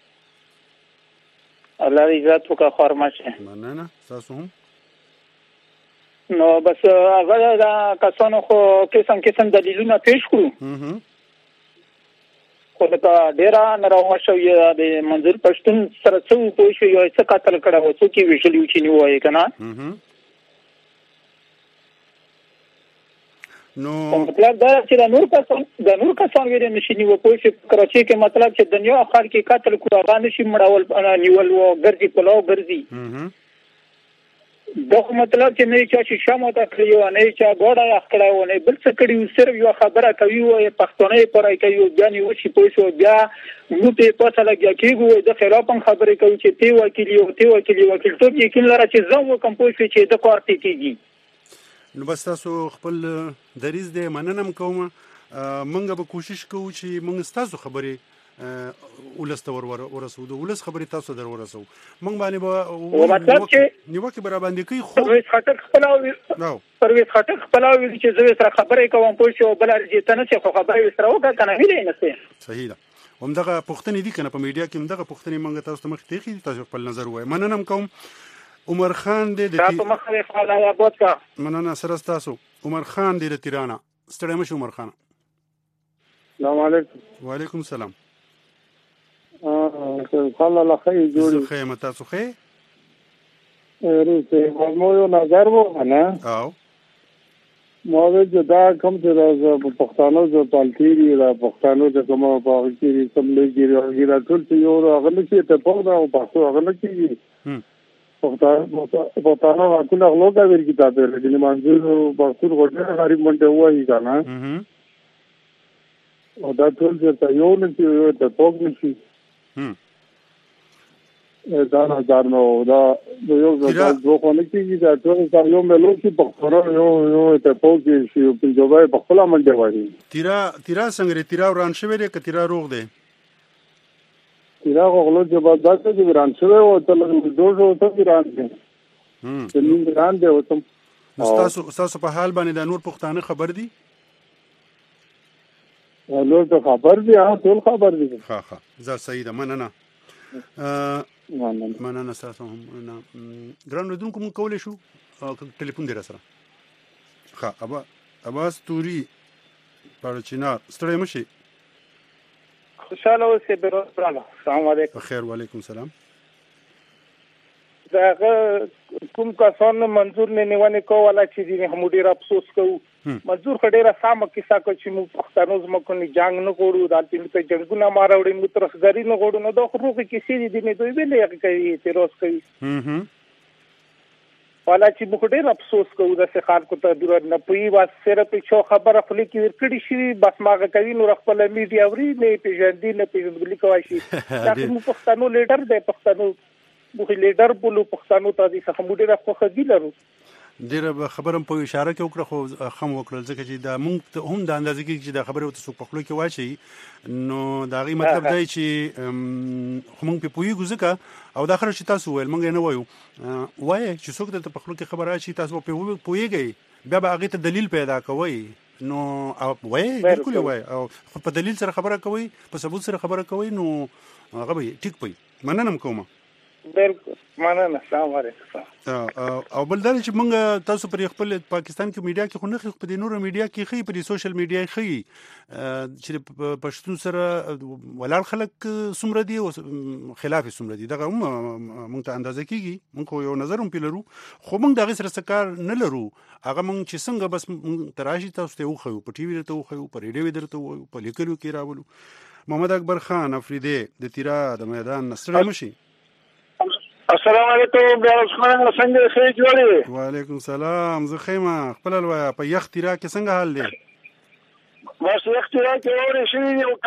Speaker 10: الله عزت وکړه خورمشه
Speaker 1: مننه تاسو هم
Speaker 10: نو بس هغه دا کسانو خو قسم دلیلونه پیش کړو خو دا ډیره ناروغه شوی د منظور پښتون سره څو پوه شو یو څه قتل کړه و څو کې ویشل چې نو وای کنه
Speaker 1: نو
Speaker 10: مطلب دا چې د نور کسان ویل نشي نیو پوه شو کراچي کې مطلب چې دنیا اخر کې قتل کړه باندې شي مړول نیول و ګرځي کولو ګرځي دا مطلب چې نه چې شمو ته کړیو نه چې ګوډه اخکړاو نه بل څه کړیو صرف یو خبره کوي او پښتونې پرای کوي ځاني وشي پوښو بیا نو په پاتہ لګیا کېږي د خلاف خبرې کوي چې تی وکیل ته یقین لري چې زه وکم پوښي چې د کارت کېږي
Speaker 1: نو بس تاسو خپل دریز دې مننم کوم مونږ به کوشش کوو چې مونږ تاسو خبرې ولس ته ورسو د ولس خبرې تاسو در ورسو موږ باندې به
Speaker 10: مطلب چې
Speaker 1: نیوکه برابر باندې کوي خو
Speaker 10: پرویز خټک خپلاوي چې زه سره خبرې کوم پوه شو بل ارجیته نه چې خبرې سره وکړه کنه ویلې نه سي
Speaker 1: صحیح ده همدغه پوښتنې دي کنه په میډیا کې همدغه پوښتنې موږ تاسو ته مخ ته خې تاسو خپل نظر وای مننه کوم عمر خان دې د
Speaker 10: تاسو مخه خاله یا بوتکا
Speaker 1: مننه سره تاسو عمر خان دې د تیرانه ستړی مشه عمر خان
Speaker 11: السلام علیکم
Speaker 1: وعلیکم السلام
Speaker 11: خاله لا خی جوړ
Speaker 1: خیمه تاسو خې
Speaker 11: روسه مو یو نظر وو نه
Speaker 1: او
Speaker 11: مو چې دا کوم چې د پښتنو د پالتيري د پښتنو د کوم په کې کوم لګي دا ټول یو غل چې ته په دا او پښتو غل کې پښتنو ټول غلوګه ور کتابه لري منځو پښتو غوډه غریب منډه وایي کنه او دا ټول چې یو نه چې ته پوګ نشي دا نه دارنو دا یو ځل خونه کې دا ټول یو ملو چې په خورو یو ته پوګ شي په جواب په خپل منډه وایي
Speaker 1: تیرا څنګه تیرا وران شوی دی که تیرا روغ دی
Speaker 11: تیرا غلو جواب دا چې وران شوی او تل دوه ته وران دي نن وران دی او تم
Speaker 1: تاسو په حال باندې د نور پښتانه خبر دي
Speaker 11: نور ته خبر دي ټول خبر دي
Speaker 1: ها زه سیده مننه مننه تاسو هم ګران ودونکو مون کولای شو ټلیفون دی را سره ها ابا ستوري پارچینا ستړی مشي
Speaker 10: خوشاله اوسې بیروزراله السلام علیکم
Speaker 1: خیر وعلیکم السلام
Speaker 10: دا کوم کسان منظور نه نیونه کوله چې دې هم ډیر افسوس کوو منظور خډیره سم کیسه کو چې مو پښتنو زمکو نه جنگ نه غوړو د دې جنگونه ماراوړي مو ترخګری نه غوړو نو د خروغه کیسې دې نه دوی ویلې کوي اعتراض کوي والا چې مو ډیر افسوس کوو د څخه کو ته دور نه پوي واس سره په شو خبره خپل کې ورکړی شي بس ماګه کوي نو خپل میډیا وري نه پیژندې نه پیژندګلی کوي شي دا مو پښتنو لیډر دی پښتنو مو لیډر بولو پښتنو ته دې څخه مو ډیر خوښ دي لرو
Speaker 1: ډیره خبرم په اشاره کې وکړه خو خم وکړل ځکه چې دا مونږ هم د اندازې کې چې دا خبره وته سو په خپل کې واچي نو دا غي مطلب دی چې مونږ په پوي ګزکه او دا خبره چې تاسو ویل مونږ نه وایو چې څوک د په خپل کې خبره شي تاسو په پويږي بیا به هغه ته دلیل پیدا کوي نو وایي بالکل وایي او په دلیل سره خبره کوي په ثبوت سره خبره کوي نو هغه به ټیک پي مننه کوم
Speaker 10: بالکل مننه السلام علیکم
Speaker 1: او بل دا چې موږ تاسو پر خپل پاکستان کې میډیا کې خو نه خو په نورو میډیا کې خي په سوشل میډیا کې چې پښتون سره ولر خلک سمره دي او خلاف سمره دي دغه موږ ته اندازه کیږي موږ یو نظر هم پیلرو خو موږ دغه سره سکار نه لرو هغه موږ چې څنګه بس تراشي تاسو ته وخو په ټي وي ته وخو په ریډیو درته وخو په لیکلو کې راولو محمد اکبر خان افریدی د تیرا د میدان نستړی مشي
Speaker 12: السلام علیکم بیاوس خان څنګه ښه جوړی
Speaker 1: وعلیکم السلام زه خیمه خپل الویا په یخ تیرا کې څنګه حال دی
Speaker 12: بس یخ تیرا کې اورې شي او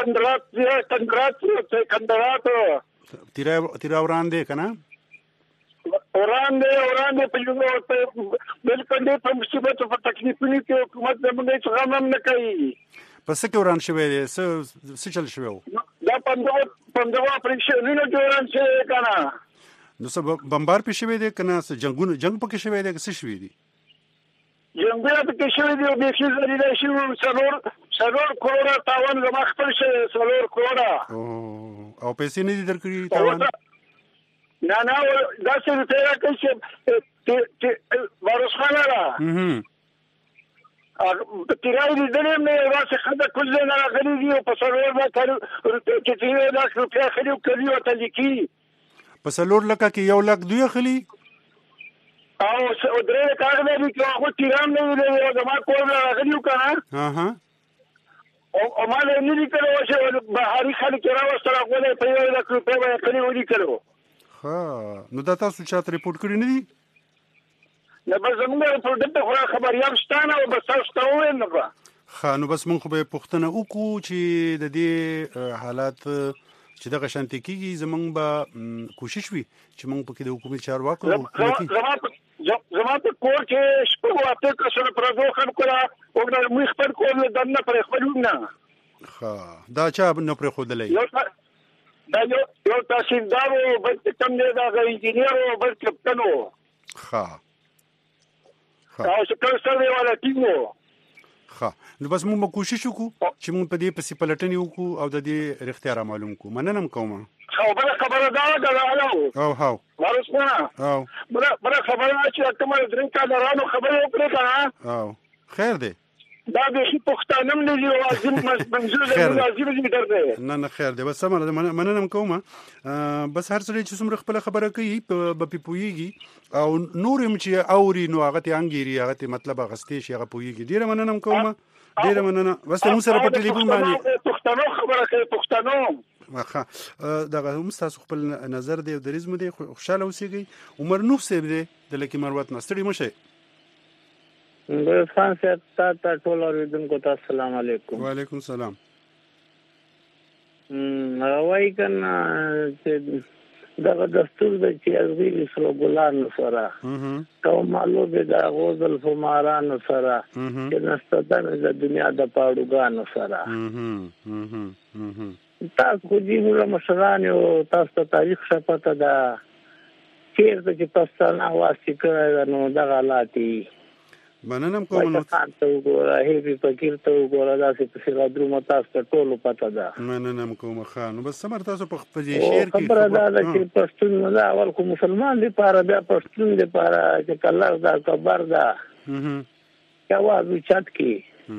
Speaker 12: کندرات
Speaker 1: تیرا وران دی کنه
Speaker 12: وران دی په یو بالکل دې په مصیبت او تکلیفونو کې حکومت زموږ څخه غم نه کوي
Speaker 1: پس کې وران شوی دی څه چل شوی
Speaker 12: دا 15 اپریشن نه جوړان شي کنه
Speaker 1: نو څه بمبار پې شوی دی کنه څه جنگ پکې شوی دی څه شوی دی
Speaker 12: جنگونه پکې شوی دی او به شي زری شي څلور کروڑه تاوان زما خپل شي 3 کروڑه
Speaker 1: او پیسې نه دي درکړي تاوان
Speaker 12: نه دا څه ته راکې چې ورسخانه را تیرای دې دې مې واسه خدای کله نه غلي دی او په سرور باندې چې دې دا څه خلیو کوي او تلکی
Speaker 1: په سلور لکه کې یو لک دوی خلی
Speaker 12: او درې کارونه دي چې هغه تیران نه ویلې او زما کور راغلیو کنه او ما له نې کړو چې بهاري خلک راوستل غوډه په یو لک په وای کړی ودی کړو
Speaker 1: نو دا تاسو چاته ریپورت کړی نه دي
Speaker 12: نه بس زموږ پروډکټ خو خبريال شتانه او بس تاسو ته وې نه
Speaker 1: نو بس مونږ به پښتنه وکړو چې د دې حالات چې دغه شانتي کیږي زمونږ به کوشش وي چې مونږ پکې د حکومت چارواکو
Speaker 12: زما په کور کې شپږ واته کسره پردو خلکو را وګړه مې خپل کور نه دنه پر خپل نه
Speaker 1: دا چا نه پر خودلې
Speaker 12: دا یو تحصیلدار او بل کم دی دا انجینیر او بل کپټن وو
Speaker 1: ښه
Speaker 12: او څه سره والا ټیم وو
Speaker 1: نو بس موږ کوشش وکړو چې موږ په دې پسې پلټنې وکړو او د دې رښتیا را معلوم کړو. مننه کوم.
Speaker 12: خبره دا ده
Speaker 1: او هاو
Speaker 12: ورسونه
Speaker 1: او
Speaker 12: بل خبره چې کومه درې کارانو خبره وکړه
Speaker 1: او خیر دی
Speaker 12: دا به هیڅ پښتانم نه دی لازم منزل لازم دی درته
Speaker 1: نه خیر دی بس مننه کوم. بس هر څه چې څومره خپل خبره کوي په پویږي او نور هم چې اوري نو هغه ته انګيري هغه ته مطلب غستې شي هغه پویږي. ډیره مننه کوم. ډیره مننه. بس موږ سره په ټلیفون باندې
Speaker 12: پښتنو خبره کوي پښتنو
Speaker 1: واخه دغه هم تاسو خپل نظر دی او دریزم دی خوشاله اوسئ. عمر نوح صاحب دی د لکی مروت نستړي مشه.
Speaker 13: بس خان صاحب تا ټول اوریدونکو ته السلام علیکم.
Speaker 1: وعلیکم السلام.
Speaker 13: وای کنه چې دغه دستور د چې ازغیل سره ګلان سره کومالو به د غوزل فماران سره چې نستدان د دنیا د پاړوګان سره تاسو خو دې موږ مشران یو تاسو ته تاریخ شپته دا چیرته چې پښتانه واسي کړه نو دغه لاتي
Speaker 1: مننه کوم. نو
Speaker 13: تاسو وګورئ هیڅ فکر ته وګورئ تاسو په سره درو تاسو ټول پته ده.
Speaker 1: مننه کوم خان. بس سمر تاسو په خپل شعر کې
Speaker 13: خبره ده چې پښتون نه اول کو مسلمان دی پاره بیا پښتون دی پاره چې کله دا کبر ده کاواز چت کې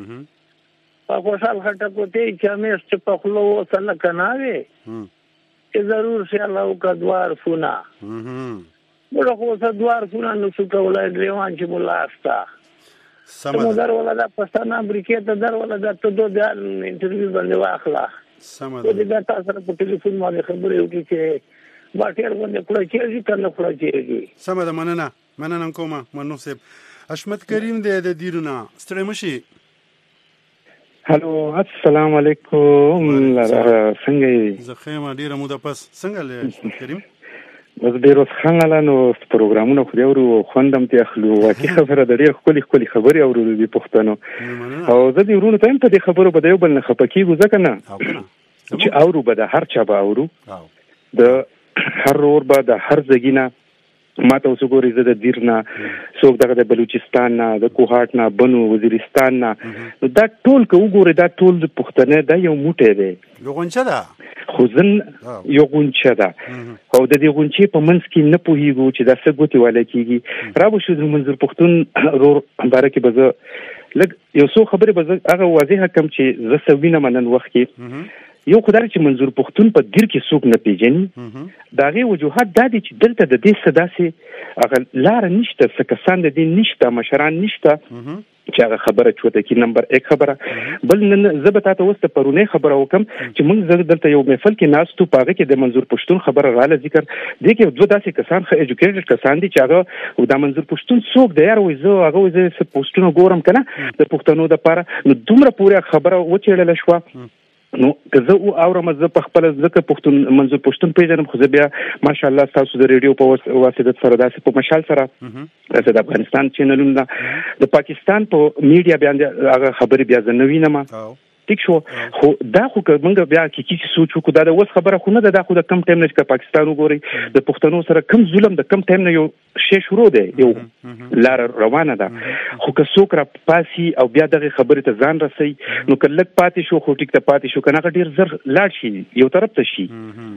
Speaker 13: په خوشحال خټکو ته چې مې چې په خلو وصل کناوي چې ضرور شي الله کا دوار سنا موږ خو دوار سنا نو څه کولای دیوان چې مولا استا سمه در ولا د پښتانه امریکا ته در ولا د ته دوه انټرویو باندې واخلا
Speaker 1: سمه
Speaker 13: ده د تاسو سره په ټلیفون باندې خبرې وکړي چې باټیر باندې کړی چې کنه کړی
Speaker 1: سمه ده. مننه کوم. منو صاحب حشمت کریم د دیرونه ستړي مشي.
Speaker 14: هلو السلام علیکم. څنګه یې؟
Speaker 1: زه خیمه ډیره موده پس. څنګه حشمت کریم؟
Speaker 14: بس ډیر ښه نو پروګرامونه خو دی ورو خوندم ته اخلو واکي خبره د ډیر خولي خبرې اورو د پښتنو او زه دې ورونو ته په دې خبرو بده یو بل نه خپکیږو ځکه نه چې اورو به د هر چا به اورو د هر اور به د هر ځګینه ما ته اوس ګورې زه د دیرنا څوک دغه د بلوچستان نه د کوهاټ نه بنو وزیرستان نه دا ټول که وګورې دا ټول د پښتنه دا یو موټی دی
Speaker 1: غونچه ده
Speaker 14: خو ځن یو غونچه ده او د دې غونچې په منځ کې نه پوهېږو چې دا څه ګوتې والا کېږي. را به شو د منظور پښتون رور باره کې به زه لږ یو څو خبرې به زه هغه واضحه کړم چې زه څه وینم نن وخت کې. یو خدای چې منظور پښتون په دیر کې څوک نه پیژني دا غي وجوهات دا دي چې دلته د دې صداسي هغه لار نشته څه کسان د دې نشته مشران نشته چې هغه خبره چوته کې نمبر 1 خبره بل نن زبته تاسو پرونه خبره وکم چې موږ دلته یو محفل کې ناس ته پاغه کې د منظور پښتون خبره رااله ذکر دي کې دوه داسې کسان خو ایجوکیټډ کسان دي چې هغه د منظور پښتون څوک دی یار وې زه هغه وې زه پښتون ګورم کنه د پښتنو د پاره نو دومره پوره خبره وچېړل شو نو که زه اورم زه په خپل ځکه پښتون منظور پښتون پیژنم خو زه بیا ماشاءالله تاسو د ریډیو په واسطه سره داسې په مشال سره د افغانستان چینلونه د پاکستان په میډیا باندې هغه خبرې بیا زه نه وینم ټیک شو خو دا خو موږ بیا کې سوچ وکړو دا د وس خبره خو نه ده دا خو د کم ټایم نه چې پاکستان وګوري د پښتنو سره کم ظلم د کم ټایم نه یو شی شروع دی یو لار روانه ده خو که څوک را پاسي او بیا دغه خبره ته ځان رسي نو کله پاتې شو خو ټیک ته پاتې شو کنه ډیر زر لاړ شي یو طرف ته شي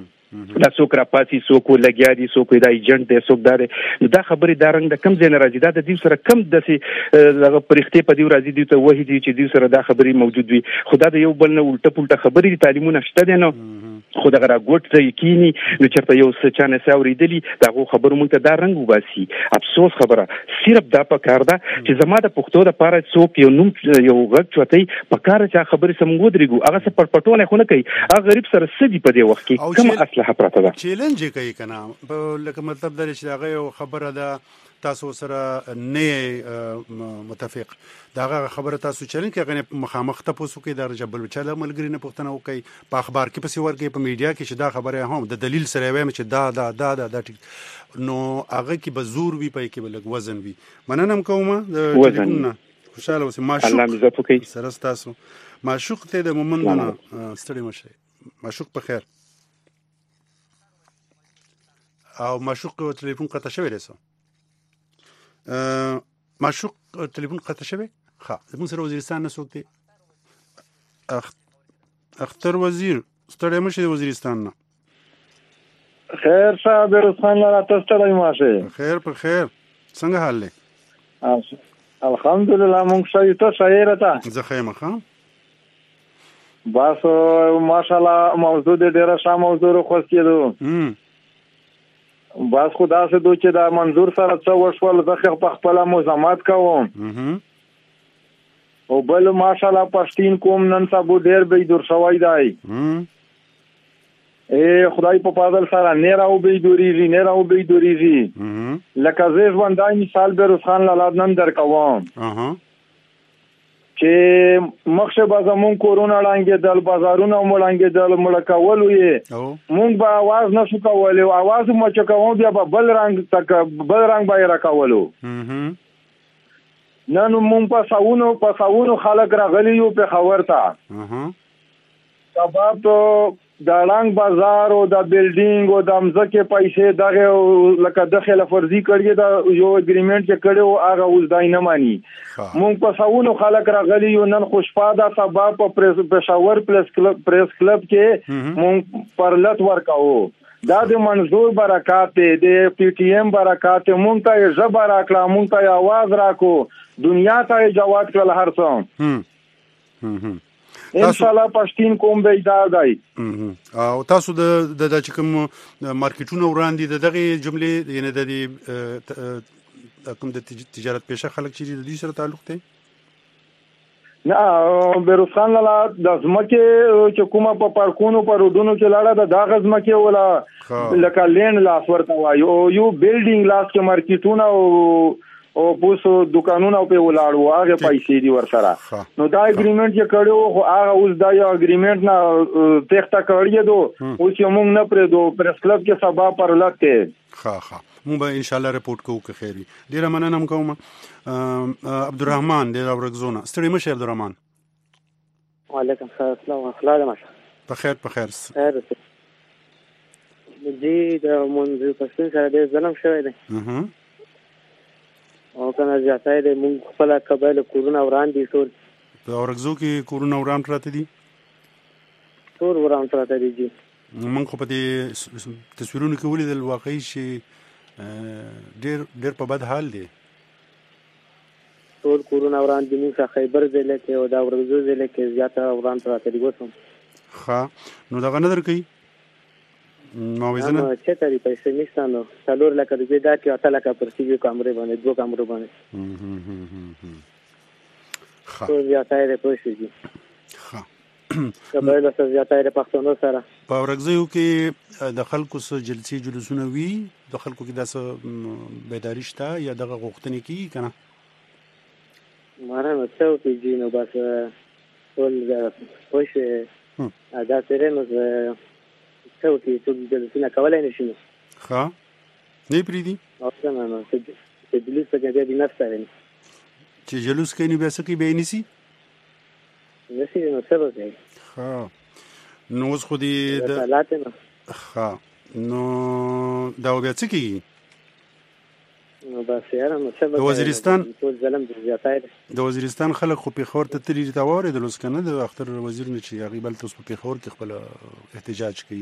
Speaker 14: دا څوک را پاسي څوک لګیا دي څوک دا ایجنټ دی څوک دا خبره دا رنګ د کم ځای نه راځي دا د دې سره کم دسي دغه پرختې په دې راځي دي ته وਹੀ دي چې دې سره دا خبري موجود وي خدا د یو بل نه الټه پلټه خبري تعلیمونه شته دي نو خو دغه راګوټ ته یقیني نو چرته یو څه چانه ساوریدلی دا خبرو موږ ته دا رنګ وباسي افسوس خبره صرف دا پکار ده چې زما د پښتو د پاره څوک یو نوم یو غږ چوتای پکار چې خبرې سم ودرېګو هغه څه پټپټونه خو نه کوي هغه غریب سره سدي په دې وخت کې کوم اصله پراته ده
Speaker 1: چیلنج کوي کنه لکه مطلب دا چې هغه یو خبره ده تاسو سره نه متفق داغه خبره تاسو چلین کې غنه مخامخ ته پوسو کې د جبل چاله ملګری نه پښتنه وکي په اخبار کې پسې ورګي په میډیا کې چې دا خبره هم د دلیل سره وایم چې دا نو هغه کې به زور وی پي کې بلګ وزن وی مننم کومه د ټلیفون خوشاله اوسه معشوق الله عزت وکي سره تاسو معشوق ته د مومندونه ستړي مشه معشوق په خیر او معشوق تلیفون قطع شوی دی معشوق تلیفون قطع شوی ښه زموږ سره وزیرستان نه څوک دی اختر وزیر ستړی مه شئ د وزیرستان نه
Speaker 15: خیر صاحب بیروزخان لاله ته ستړی مه شئ
Speaker 1: خیر په خیر څنګه حال دی
Speaker 15: الحمدلله مونږ ښه یو ته ښه یې راته
Speaker 1: زه ښه یم ښه
Speaker 15: بس ماشاءالله موضوع دې ډېره ښه موضوع راخوستېدو بس خو داسې دو چې د منظور سره څه وشول زه په خپله مزاحمت کوم او بل ماشاءالله پښتین کوم نن سبا ډېر بیدور شوی دی خدای په فضل سره نه راو بیدوریږي لکه زه ژوندی مثال بیروزخان لاله نن درکوم چې مخشه به زمونږ کورونه ړنګېدل بازارونه مو ړنګېدل مړه کولو یې مونږ به اواز نشو کولی اواز مو چې کوم بیا به بل رنګ به یې راکولو نن مونږ په ساونو خلک راغلي یو پېښور ته سبا ته د ړنګ بازار او د بلډینګ او د مځکې پیسې دغه لکه د خلاف ورزي کړي دا یو اګریمنټ چې کړي او هغه اوس دای نه مانی مونږ په ساونو خلک راغلي یو نن خوشپاده سبا په پېښور پریس کلب کې مونږ پرلط ورکاو دا د منظور برکات دی د پی ټی ایم برکات مونږ ته ژبه راکړه مونږ ته आवाज راکو دنیا ته جواب کړل هر څه ان شاء الله پښتین کوم بیدار دی
Speaker 1: او تاسو د چې کوم مارکیټونو وړاندې دغه جملې یعنی د کوم د تجارت پیشه خلک چې د دې سره تعلق دی
Speaker 15: نه بیروزخان لاله د ځمکې چې کومه په پارکونو په روډونو کې لاړه د دغه ځمکې ولا لکه لینډ لاس ورته وایي او یو بلډینګ لاس کې مارکیټونه او پوسو دکانونه په ولاړو هغه پیسې دي ورسره نو دا اګریمنټ چې کړو خو هغه اوس دا یو اګریمنټ نه تخته کړی دو اوس یې موږ نه پرېدو پریس کلب کې سبا پر لته
Speaker 1: ښه موږ به ان شاء الله رپورټ کوو که خیر وي ډیره مننه کوم عبدالرحمن د اورګزونه ستړي مشه عبدالرحمن
Speaker 16: وعلیکم السلام ورحمۃ اللہ
Speaker 1: په خیر
Speaker 16: خیر دې د منځ پښتون سره د ظلم شوی دی او کنه ځاتای د مونږ خپل قبایل کورونه وړاندې ټول
Speaker 1: په اورګزو کې کورونه وړاندې راته دي
Speaker 16: ټول وړاندې راته دي
Speaker 1: مونږ په دې تصویرونو کې ولیدل واقعي شي ډېر په بد حال دی
Speaker 16: ټول کورونه وړاندې موږ خیبر ضلع کې او د اورګزو ضلع کې زیاته وړاندې راته دي ګوتم
Speaker 1: ښه نو دغه نه درکوي
Speaker 16: موازنه چې تری پیسې نشته څلور لکه روپۍ دا کې 8 لکه پر سیو کمرې باندې 2 کمرې باندې ټول زیاتای د پیسې دي قبایل سره زیاتای د پښتنو سره
Speaker 1: په اورګزو کې د خلکو سره جلسونه وي د خلکو کې داسې بیداری شته یا دغه غوښتنې کیږي کنه
Speaker 16: ماره نو څو کې نو بس ټول پیسې ادا سره نو څو کې ټول جلسونه کولای نشي
Speaker 1: ښه نه پریدي
Speaker 16: او څنګه نو چې جلوس څنګه دی نه ستاره
Speaker 1: چې جلوس کوي نو بیا څه کوي به نسی
Speaker 16: نسی نو څه وځي
Speaker 1: ښه نو اوس خو دې ښه نو دا بیا څه کوي
Speaker 16: نو بس یاره نو څه
Speaker 1: د وزیرستان
Speaker 16: ټول ظلم د زیاتای
Speaker 1: د وزیرستان خلک خو په خور ته تری تاوارې د لوس کنه د اختر وزیر نه چې هغه بل تاسو په خور کې خپل احتجاج کوي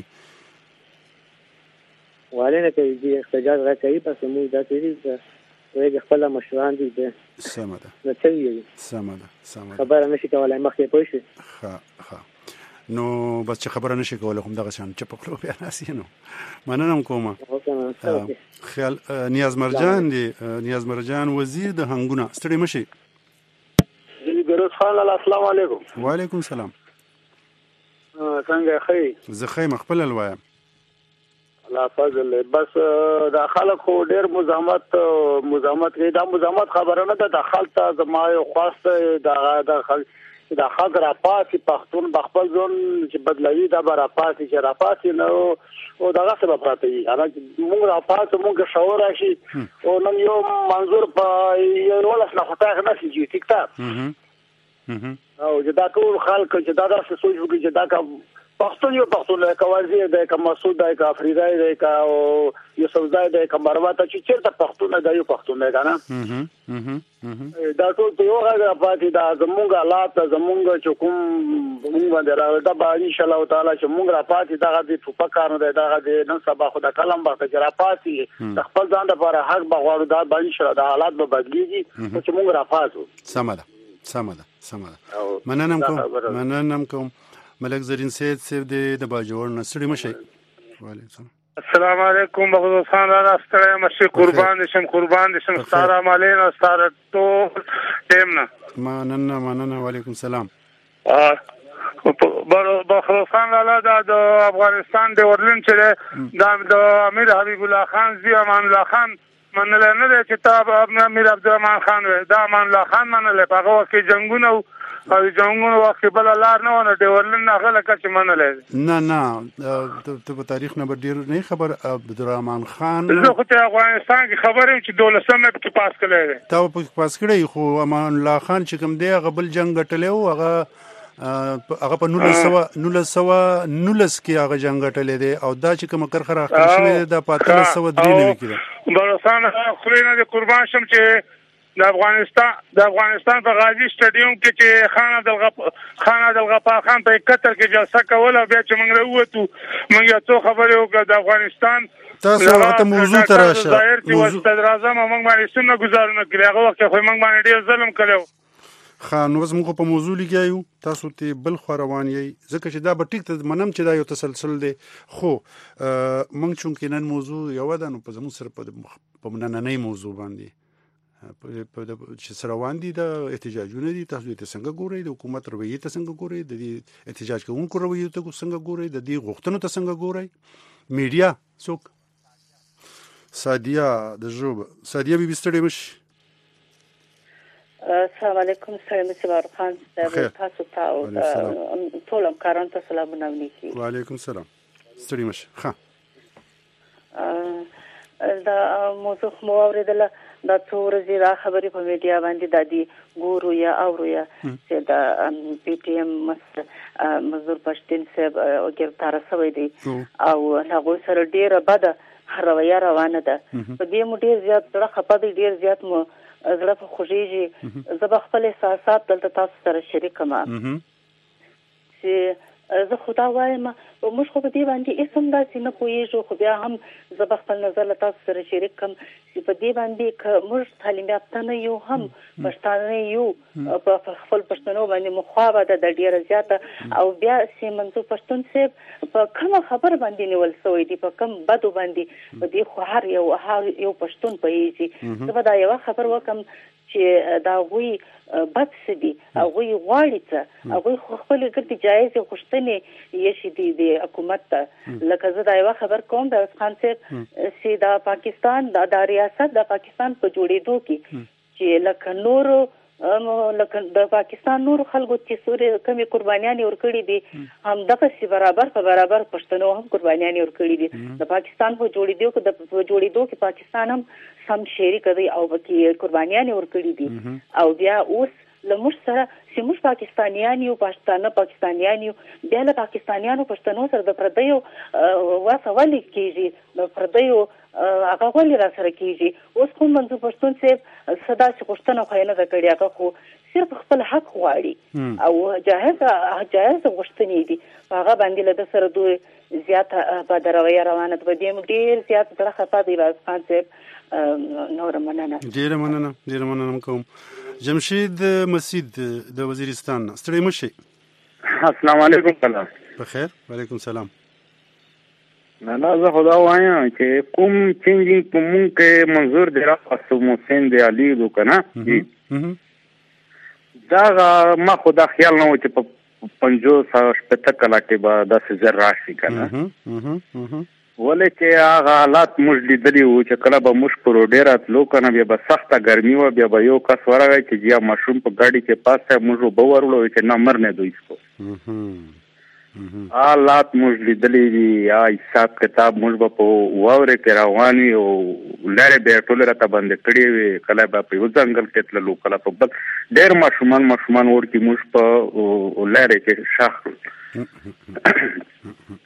Speaker 16: والنه کوي احتجاج راکوي پس موږ دا تیری وایي خپل مشران دي
Speaker 1: سمه ده
Speaker 16: نو څه ویي
Speaker 1: سمه ده
Speaker 16: خبره نشي کولای مخکې پوه شي
Speaker 1: ښه نو بس چې خبره نشي کولای هم دغه شان چې په خپل بیا ناسي نو مننه کومه خیال نیاز مرجان وزیر د هنګونه ستړي مشي
Speaker 12: بیروزخان السلام علیکم
Speaker 1: وعلیکم السلام
Speaker 12: څنګه خې
Speaker 1: زه خې مخبل الوایم
Speaker 12: الله فضل بس دا خلک خو ډېر مزاحمت کوي دا مزاحمت خبره نه ده د خلک ته زما یو خواسته دا خلک راپاسي پښتون بخپل ځون چې بدلوي دا راپاسي چې راپاسي نو او دغه سبب راته وي موږ راپاسو موږ شعور راشي او نن یو منظور په یو ولس نه خطا نه سي ټیک تا او چې دا ټول خلک چې دا څه سوچ وکړي چې دا پښتون یو پښتون دی کوازی دی که مسعود دی که افریدی دی که یوسفزای دی که مروته چې چیرته پښتون دی یو پښتون دی کنه دا ټول په یو غږ پاتې دا زمونږ حالات زمونږ چې کوم موږ باندې راغلی دا به ان شاء الله تعالی چې موږ را پاتې دغه د ټوپک کار نه دی دغه د نن سبا خو د قلم وخت چې را پاتې د خپل ځان لپاره حق بغواړو دا به ان شاء الله د حالات به بدلیږي چې موږ را پاتو.
Speaker 1: سمه ده مننه کوم ملک زرین سید صاحب د باجوړ نه ستړي مشي. وعلیکم
Speaker 17: السلام علیکم بغداد خان را ستړي مشي قربان دشم ستاره مالین ستاره ټول ټیم نه
Speaker 1: مننه. وعلیکم السلام.
Speaker 17: بغداد خان لاله د افغانستان د ورلین چې د امیر حبیب الله خان زی امان الله خان منل نه دی چې تا امیر عبدالرحمن خان دا امان الله خان منل په هغه وخت کې جنگونه او جنگونو وخت بل لار نه ونه دی ورلین نه غل کچ منل
Speaker 1: نه ته په تاریخ نه ډیر نه خبر عبدالرحمن خان
Speaker 17: زه خو ته افغانستان کې خبرې چې 12 کې پاس کړی
Speaker 1: تا په پاس کړی خو امان الله خان چې کوم دی هغه بل جنگ ټلې او هغه په 1919 کې هغه جنگ ټلې دی او دا چې کوم کرخه راخل شوی دا په 1393 کې دی.
Speaker 17: بلوچستان خلینو د قربان شم چې د افغانستان په غازی سټیډیوم کې چې خان عبدالغفار خان په 71 کې جلسه کوله بیا چې موږ راووتو موږ یو څو خبرې وکړو د افغانستان
Speaker 1: تاسو هغه موضوع ته راشه
Speaker 17: موضوع اعظم موږ باندې څنګه گزارونه کړی هغه وخت خو موږ باندې ډیر ظلم کړو.
Speaker 1: خان وز موږ په موضوع لګیایو تاسو ته بل خو روان یې ځکه چې دا به ټیک ته منم چې دا یو تسلسل دی خو موږ چونکې نن موضوع یو ده نو په زموږ سره په نننۍ موضوع باندې چې سره روان دي د احتجاجونه دي تاسو ته څنګه ګورئ د حکومت رویې ته څنګه ګورئ د احتجاج کوونکو رویې ته څنګه ګورئ د دې غوښتنو ته څنګه ګورئ میډیا څوک سادیه د جوب سادیه بي بستړې مش.
Speaker 18: السلام علیکم سلام سبار خان تاسو ته ټول همکارانو ته سلامونه ولیکي.
Speaker 1: وعلیکم السلام ستړي مشه. ها
Speaker 18: دا موضوع مو اوریدله دا څو ورځې را خبرې په میډیا باندې د دې ګورو یا اورو یا چې د پی ټی ایم مزدور پښتون صاحب ګرفتار شوی دی او هغه سره ډیره بده رویه روانه ده په دې مو ډیر زیات سره خپه دی ډیر زیات مو زړه په خوږیږي زه به خپل احساسات دلته تاسو سره شریکم چې زه خدا وایم موږ خو په دې باندې اسم داسې نه پوهېږو خو بیا هم زه به خپل نظر له تاسو سره شریک کړم چې په دې باندې که موږ تعلیم یافته نه یو هم پښتانه یو په خپل پښتنو باندې مخابه ده د ډېره زیاته او بیا چې منظور پښتون صاحب په کومه خبر باندې نیول شوی دی په کوم بدو باندې په دې خو هر یو پښتون پوهېږي زه به دا یوه خبر وکړم چې دا هغوی بد څه دي هغوی غواړي څه هغوی خپلې ګردې جایزې غوښتنې یشي دي د حکومت ته لکه زه دا یوه خبر کوم د خان صاحب چې د پاکستان دا ریاست د پاکستان په جوړېدو کې چې لکه نورو لکه د پاکستان نورو خلکو چې کمې قربانیانې ورکړي دي هم دغسې برابر پښتنو هم قربانیانې ورکړي دي د پاکستان په جوړېدو کې پاکستان هم سم شریک دی او پکې قربانیانې ورکړي دي او بیا اوس له موږ سره چې موږ پاکستانیان یو پاکستانیان یو بیا له پاکستانیانو پښتنو سره د پردیو واسه ولې کېږي د پردیو هغه ولې را سره کېږي اوس خو منظور پښتون صاحب څه داسې غوښتنه خو یې نه ده کړې هغه خو صرف خپل حق غواړي او جایز غوښتنې دي په هغه باندې له ده سره دوی زیاته بده رویه روانه ده په دې ډېر زیات زړه خفه دی راز خان صاحب نوره مننه
Speaker 1: ډېره مننه کوم. جمشید مسید د وزیرستان ستړي مشي.
Speaker 19: السلام علیکم. سلام
Speaker 1: بخیر. وعلیکم السلام.
Speaker 19: نه زه خدا وایم چې کوم چینجینګ په مونږ کې منظور دی راځو محسن دی علي دو کنه دا ما خدا خیال نه و چې په 50 کاله کې به داسې زر راشي کنه ولې چې هغه حالات موږ لیدلي وو چې کله به موږ په روډې راتلو کنه بیا به سخته ګرمي وه بیا به یو کس ورغی چې یا ماشوم په ګاډي کې پاسه موږ اوبه ور وړو چې نه مر نه دوی څکو حالات موږ لیدلي دي یا حساب کتاب موږ به په واورې کې روان وي او لارې به یې ټولې راته بندې کړې وي کله به په یو ځنګل کې تللو کله په بل ډېر ماشومان وړکي موږ په لارې کې شاخ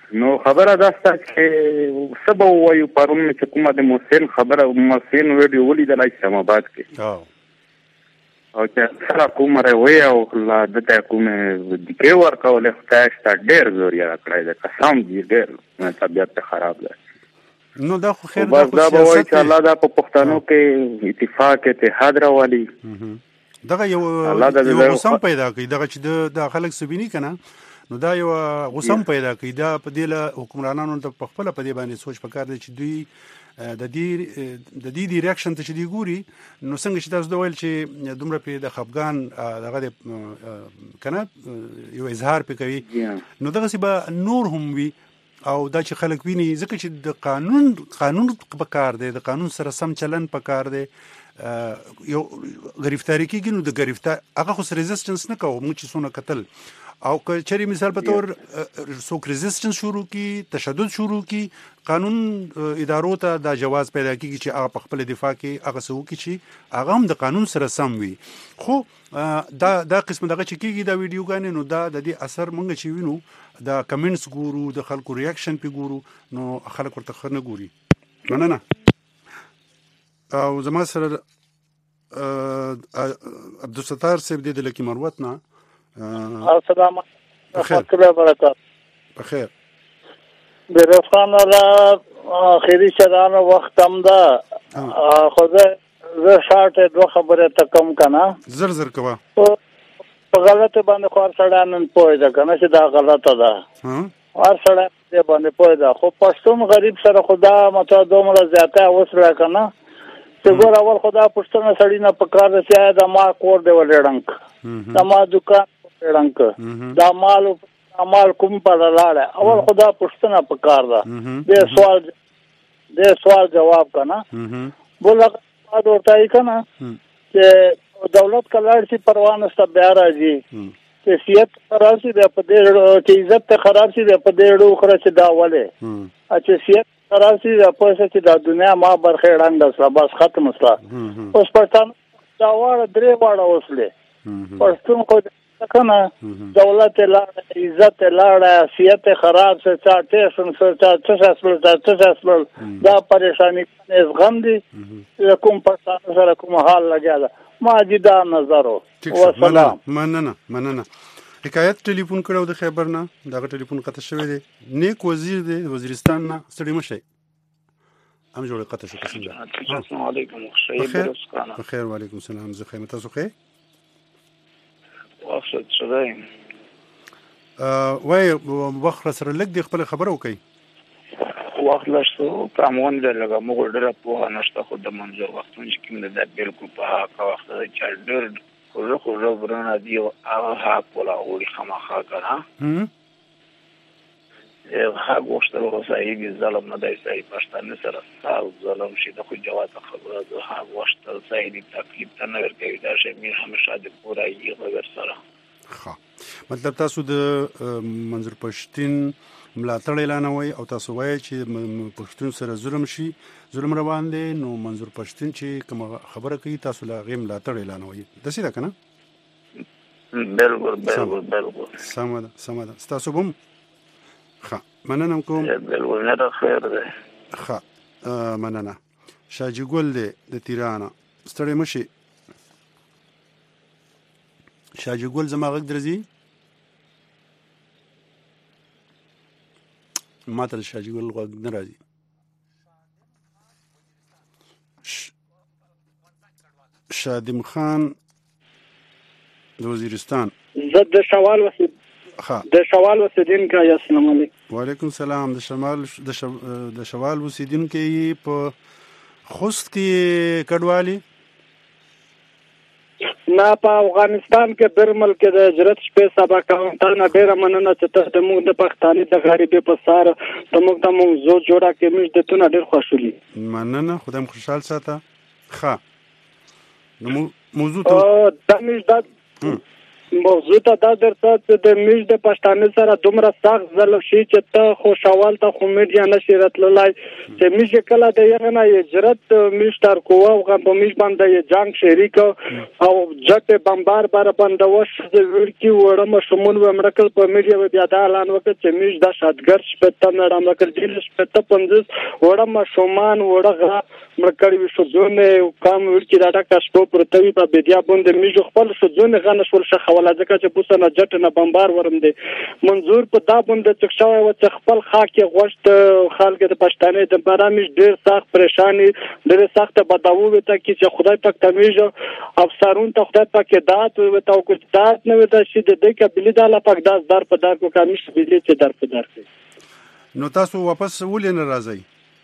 Speaker 19: نو خبره دا ستاسو چې سبا وایو پرون چې کومه د محسن خبره محسن ویډیو ولیدل اسلام آباد کې او چې سره کومه راوي او لا دته کومه د کې ورکول خدای ست ډېر زور یې راکړی دا قسم دې ډېر طبيعت خراب ده
Speaker 1: نو دا خو خیر
Speaker 19: دا وایي چې الله دا په پښتنو کې اتفاق اتحاد راولي
Speaker 1: دغه یو غوسم پیدا کوي دغه چې د خلک سبینی کنه نو دا یو غوسم پیدا کوي دا په دې له حکمرانانو ته په خپل په دې باندې سوچ پکار دی چې دوی د دې ډایرکشن ته چې دی ګوري نو څنګه چې تاسو ویل چې دومره په د خفغان دغه کنه یو اظهار پکوي نو دغه سی به نور هم وي او دا چې خلک ویني ځکه چې د قانون پکار دی د قانون سره سم چلن پکار دی یو گرفتاری کیږي نو د گرفتار هغه خو ریزिस्टنس نه کوو موږ چې څونه قتل او که چری مثال په تور څوک ریزिस्टنس شروع کی تشدد شروع کی قانون ادارو ته دا جواز پیدا کیږي چې هغه په خپل دفاع کې هغه سوو کی چې هغه هم د قانون سره سم وي خو دا قسم دغه چې کیږي دا ویډیو غانې نو دا د دې اثر مونږ چې وینو دا کمنټس ګورو د خلکو ریاکشن پی ګورو نو خلک ورته خنه ګوري مننه او زما سره عبدالستار صاحب دې د لکی مروت نه
Speaker 20: السلام علیکم وبرکات
Speaker 1: بخیر
Speaker 20: برفخان الله خیری شدان وخت هم دا خدای زه شارټ دوه خبره ته کم کنه
Speaker 1: زر کوا
Speaker 20: په غلطه باندې خور سره نن پوهه ده کنه چې دا غلطه ده هر سره دې باندې پوهه ده خو پښتون غریب سره خدا مته دومره زیاته وسره کنه چې ګور اول خدا پښتون سړی نه پکار رسیا دا ما کور دی ولړنک دا ما دکان ولړنک دا مال کوم په لاړه اول خدا پښتون پکار ده دې سوال جواب کنه بوله دا ورته کنه چې دولت کلاړ شي پروانه ست بیا راځي چې سیاست خراب شي په دې چې عزت خراب شي په دې ډو خرچ دا وله چې سیاست خراب شي په څه چې د دنیا ما برخه وړاندې سره بس ختم سره اوس پښتون دا وړ درې وړ اوسله پښتون کو کنه دولت لاړه عزت لاړه سیاست خراب څه چاټه څه څه دا پریشانی نه غم دي کوم پښتون سره کوم حال لګیا ما جدا نظر
Speaker 1: والسلام مننه حکایت ټلیفون کړو د خبر نه دا ټلیفون قطع شوی دی نیک وزیر دی وزیرستان نه ستړي مشه هم جوړه قطع شو څنګه
Speaker 21: السلام علیکم خیر
Speaker 1: بخیر وعلیکم السلام زه خیمه تاسو خیر
Speaker 21: واخد شدایم
Speaker 1: وای وخت سره لګ دی خپل خبرو کوي
Speaker 21: وخت لښتو پرمون درلګه موږ ډېر په نشته خو د منځو وختونه چې کوم د بالکل په هغه وخت چې ډېر خو ورنه دی هغه حق ولا وړي خامخا کنه هغه وشتل وسایي ظلم نه دی صحیح پښتانه سره سال ظلم شي د خو جواز خبره ده هغه وشتل صحیح تکلیف ته نه ورکوي دا شی مې همیشه د پورا یې غیر سره
Speaker 1: ښه مطلب تاسو د منظور پښتون ملاتړ اعلانوي او تاسو وایي چې پښتون سره ظلم روان دي نو منظور پښتون چې کوم خبره کوي تاسو لا غي ملاتړ اعلانوي د څه ده کنه
Speaker 21: بالکل
Speaker 1: سمه ده تاسو بم ښه مننه کوم
Speaker 21: بالکل نه خیر ده
Speaker 1: ښه مننه شاجي ګل د تیرانه ستړي مشي شاجي ګل زما غږ درځي ماته شاجي ګل غږ نه راځي شادم خان د وزیرستان
Speaker 22: زه د شوال وسیدونکو السلام علیکم
Speaker 1: وعلیکم السلام د شوال وسیدونکو په خوست کې کډوالي
Speaker 22: نه په افغانستان کې برمل کې د هجرت شپې سبا کوم تاسو ډیره مننه چې تاسو د موږ د پښتاني د غریبې په سار ته موږ ته موضوع جوړه کې موږ د تونه ډیر خوشحالي
Speaker 1: مننه خدایم خوشحال ساته ښه نو موضوع ته
Speaker 22: د موږ د موضوع ته دا درته د میش د پښتانه سره دومره سخت ظلم شي چې ته خوشحال ته خو میډیا نشي راتللی چې میش کله د یغه نه هجرت میش تر کوه او په میش باندې جنگ شریک او جټ بمبار بار باندې وش د ورکی وړه مشمون و امرکل په میډیا بیا دا اعلان وکړ چې میش د شادګر شپته نه امرکل دل شپته 50 وړه مشمان وړه مرکړی وشو ځونه کام ورکی دا ټاکا شپو پرتوی په بیا باندې میش خپل شو ځونه غنه شول شخه ولا ځکه چې پوسه نه جټ نه بمبار ورم دي منظور په دا باندې چښاوي او چې خپل خاکي غوښت خلک د پښتانه د برامج ډیر سخت پریشانی ډیر سخت بداوو وته چې خدای پاک تمیج افسرون ته خدای پاک دات وته او کوم دات نه وته چې د دې قبلی د الله پاک داس در په در کو کامیش بلی چې در په در
Speaker 1: نو تاسو واپس ولې نه راځئ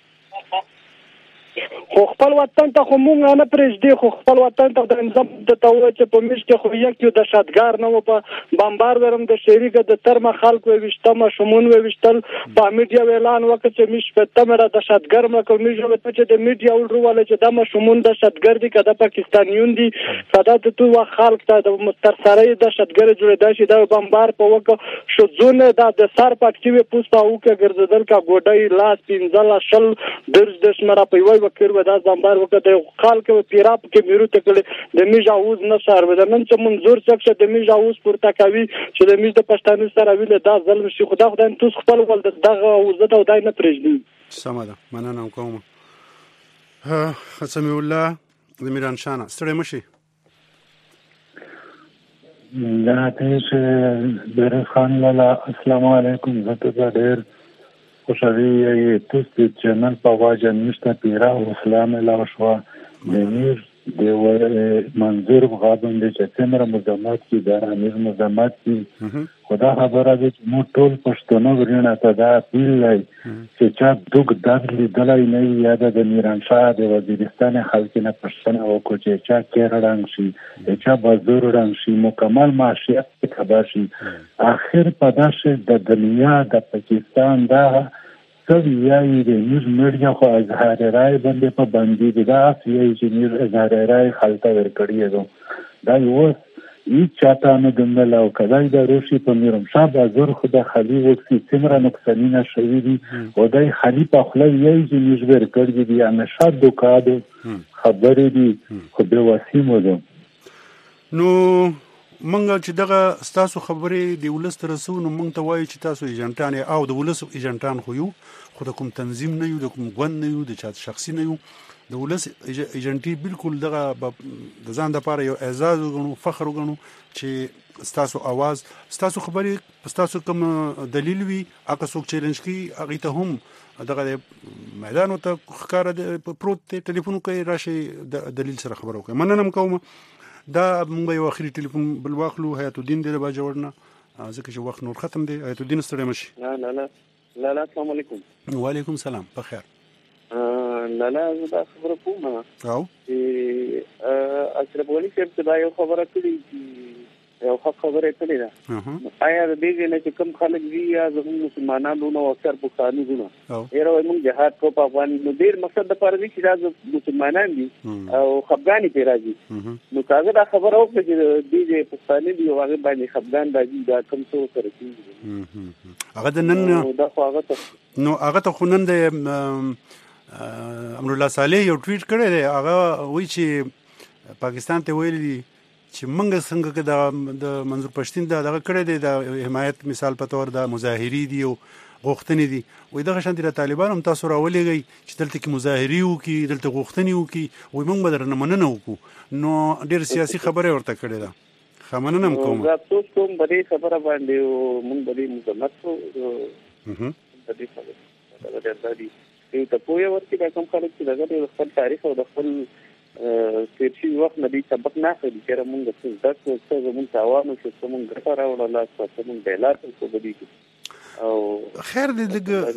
Speaker 22: خو خپل وطن ته خو مونږ نه پرېږدي خو خپل وطن ته د نظام د توه چې په میش کې خو یو د شادګار نه و په بمبار ورم د شریکه د ترمه خلک وشتمه شمون وشتل په میډیا اعلان وکړ چې میش په تمره د شادګر مکو میش وته چې د میډیا ولرواله چې د مشمون د شادګر دي کده پاکستانیون دي کده ته تو خلک ته د مستر سره د شادګر جوړه شي د بمبار په وکړ شو ځونه د سر پټکی پوسټ او کې ګرځدل کا ګوډای لاس پینځل شل درز د شمره په وای وکړ دا بمبار وکړ خلک په پیراب کې میرو تکړه د میج اوز نه سر ودنن چې منظور څخه د میج اوز پورته کوي چې د میج د پښتانه سره ویل دا ظلم شي خدای تاسو خپل ول دغه اوزه ته ودای نه پرېږدي
Speaker 1: سمه ده مننه کوم سمي الله د میران شانه ستړي مشي
Speaker 3: دا ته بیر خان لاله السلام علیکم زته ډېر خوشحالي تاسو چینل په واجه نشته پیرا او اسلام الله شو د میر د منظور غابن د څمره مزامات کی د امیر مزامات کی خدا خبره ده چې مو ټول پښتنو ورنه ته دا پیل لای چې چا دوک دغلی دلای نه یاد د میران شاه د وزیرستان خلک نه پښتنه او کو چې چا کېرړنګ شي چا بازور رنګ شي مکمل معاشیت خبر شي اخر پداشه د دنیا د پاکستان دا سب یای د نیوز میډیا خو اظهار رائے باندې په باندې دا یای چې نیوز اظهار رائے خلک ورکړي دا یو هیڅ چاته نه دمل او کدای د روشي په میرم شاب ازور خدا خلی وکسي څومره نقصانونه شوي دي او دای خلی په خپل یای چې نیوز ورکړي دي همیشه دوکاده خبرې دي خو به وسیمو ده
Speaker 1: نو مونږ چې دغه ستاسو خبرې دی ولست رسو نو مونږ ته وایي چې تاسو ایجنټان او د ولس ایجنټان خو یو خو د کوم تنظیم نه یو د کوم ګوند نه یو د چا شخصي نه یو د ولس ایجنټي بالکل دغه د ځان د لپاره یو اعزاز وګڼو فخر وګڼو چې ستاسو आवाज ستاسو خبرې ستاسو کوم دلیل وي اګه څوک چیلنج کی اغه ته هم دغه میدان ته ښکار پروت ټلیفون کوي راشي د دلیل سره خبرو کوي مننه کوم دا موږ یو اخري ټلیفون بل واخلو حیات الدین دی به جوړنه ځکه چې وخت نور ختم دی حیات الدین ستړي مشي
Speaker 4: لا السلام علیکم
Speaker 1: وعلیکم السلام بخیر
Speaker 4: لا زه خبره کوم
Speaker 1: او
Speaker 4: اشرف ولي چې دا یو خبره کړې یو خبره کړې ده آیا د دې نه چې کوم خلک دي یا زموږ مسلمانانو نو اکثر پښتانه دي یره موږ جهاد کو په افغان نو ډیر مقصد د پاره دي چې دا مسلمانان دي او خفګانی پی راځي نو کاغه دا خبره او چې دې پښتانه دي او هغه باندې خفګان راځي دا کوم څه سره کیږي
Speaker 1: هغه د نن
Speaker 4: دا خو
Speaker 1: هغه ته خونن د امر الله صالح یو ټویټ کړی دی هغه وایي چې پاکستان ته ویلي چې منګه څنګه کې د منظور پښتين دغه کړی دی د حمایت مثال په تور د مظاهری دی او غوښتنې دي وای دغه شان دي طالبان هم تاسو راولېږي چې دلته کې مظاهری وکي دلته غوښتنې وکي وای موږ بدرنه مننه وکړو نو ډېر سیاسي خبره ورته کړې ده خمنه هم کوم
Speaker 4: دا تاسو کوم بری خبره باندې موږ بری مزمت کو دې خبره دا ډېر دی ته پوهه ورته دا کوم خلک چې دغه خپل تاریخ او د خپل تیرشي وخت نه دي سبق نه اخلي چې موږ څه زده څه زموږ تاوان او څه موږ ګټه راوړل څه موږ بلات څه بدی او
Speaker 1: خیر دې لګ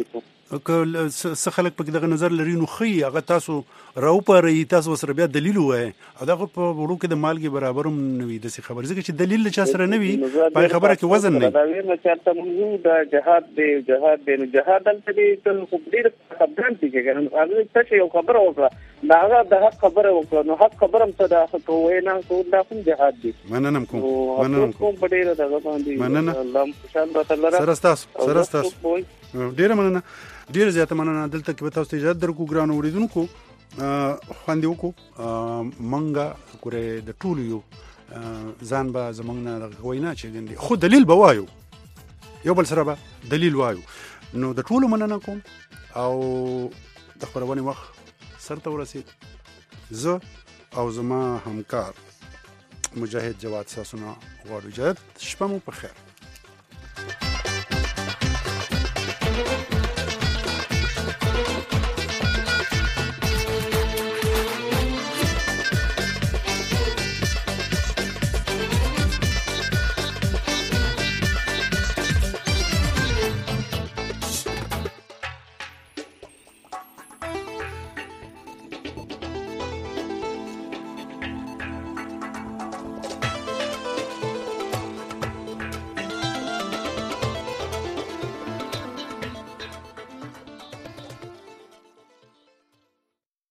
Speaker 1: څه خلک په دغه نظر لري نو خي هغه تاسو راوپاري تاسو سره بیا دلیل وای او دغه په وړو کې د مالګي برابرم نوي د څه خبر ځکه چې دلیل چا سره نوي په خبره کې وزن نه
Speaker 4: دا وینم چې تاسو موږ د جهاد دی جهاد دلته دي ټول ډیر خبران دي چې هغه څه یو خبره وکړه دا هغه د حق خبره وکړه نو حق خبره هم څه دا کوی نه کو دا کوم جهاد دی
Speaker 1: مننه کوم
Speaker 4: په ډیر دغه باندې الله خوشاله
Speaker 1: سره تاسو ډیر مننه ډیر زیاته مننه دلته کې تاسو ته اجازه درکو ګران اوریدونکو خواندې وکړو منګه کورې د ټولو یو ځان به زمونږ نه وینا چې ګندي خو دلیل به وایو یو بل سره به دلیل وایو نو د ټولو مننه کوم او د خبرونه وخت سرته ورسید زه او زما همکار مجاهد جواد ساسونا غواړو جهاد شپه مو په خیر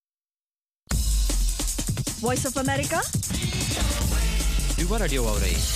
Speaker 2: Voice of America.
Speaker 5: You got radio already.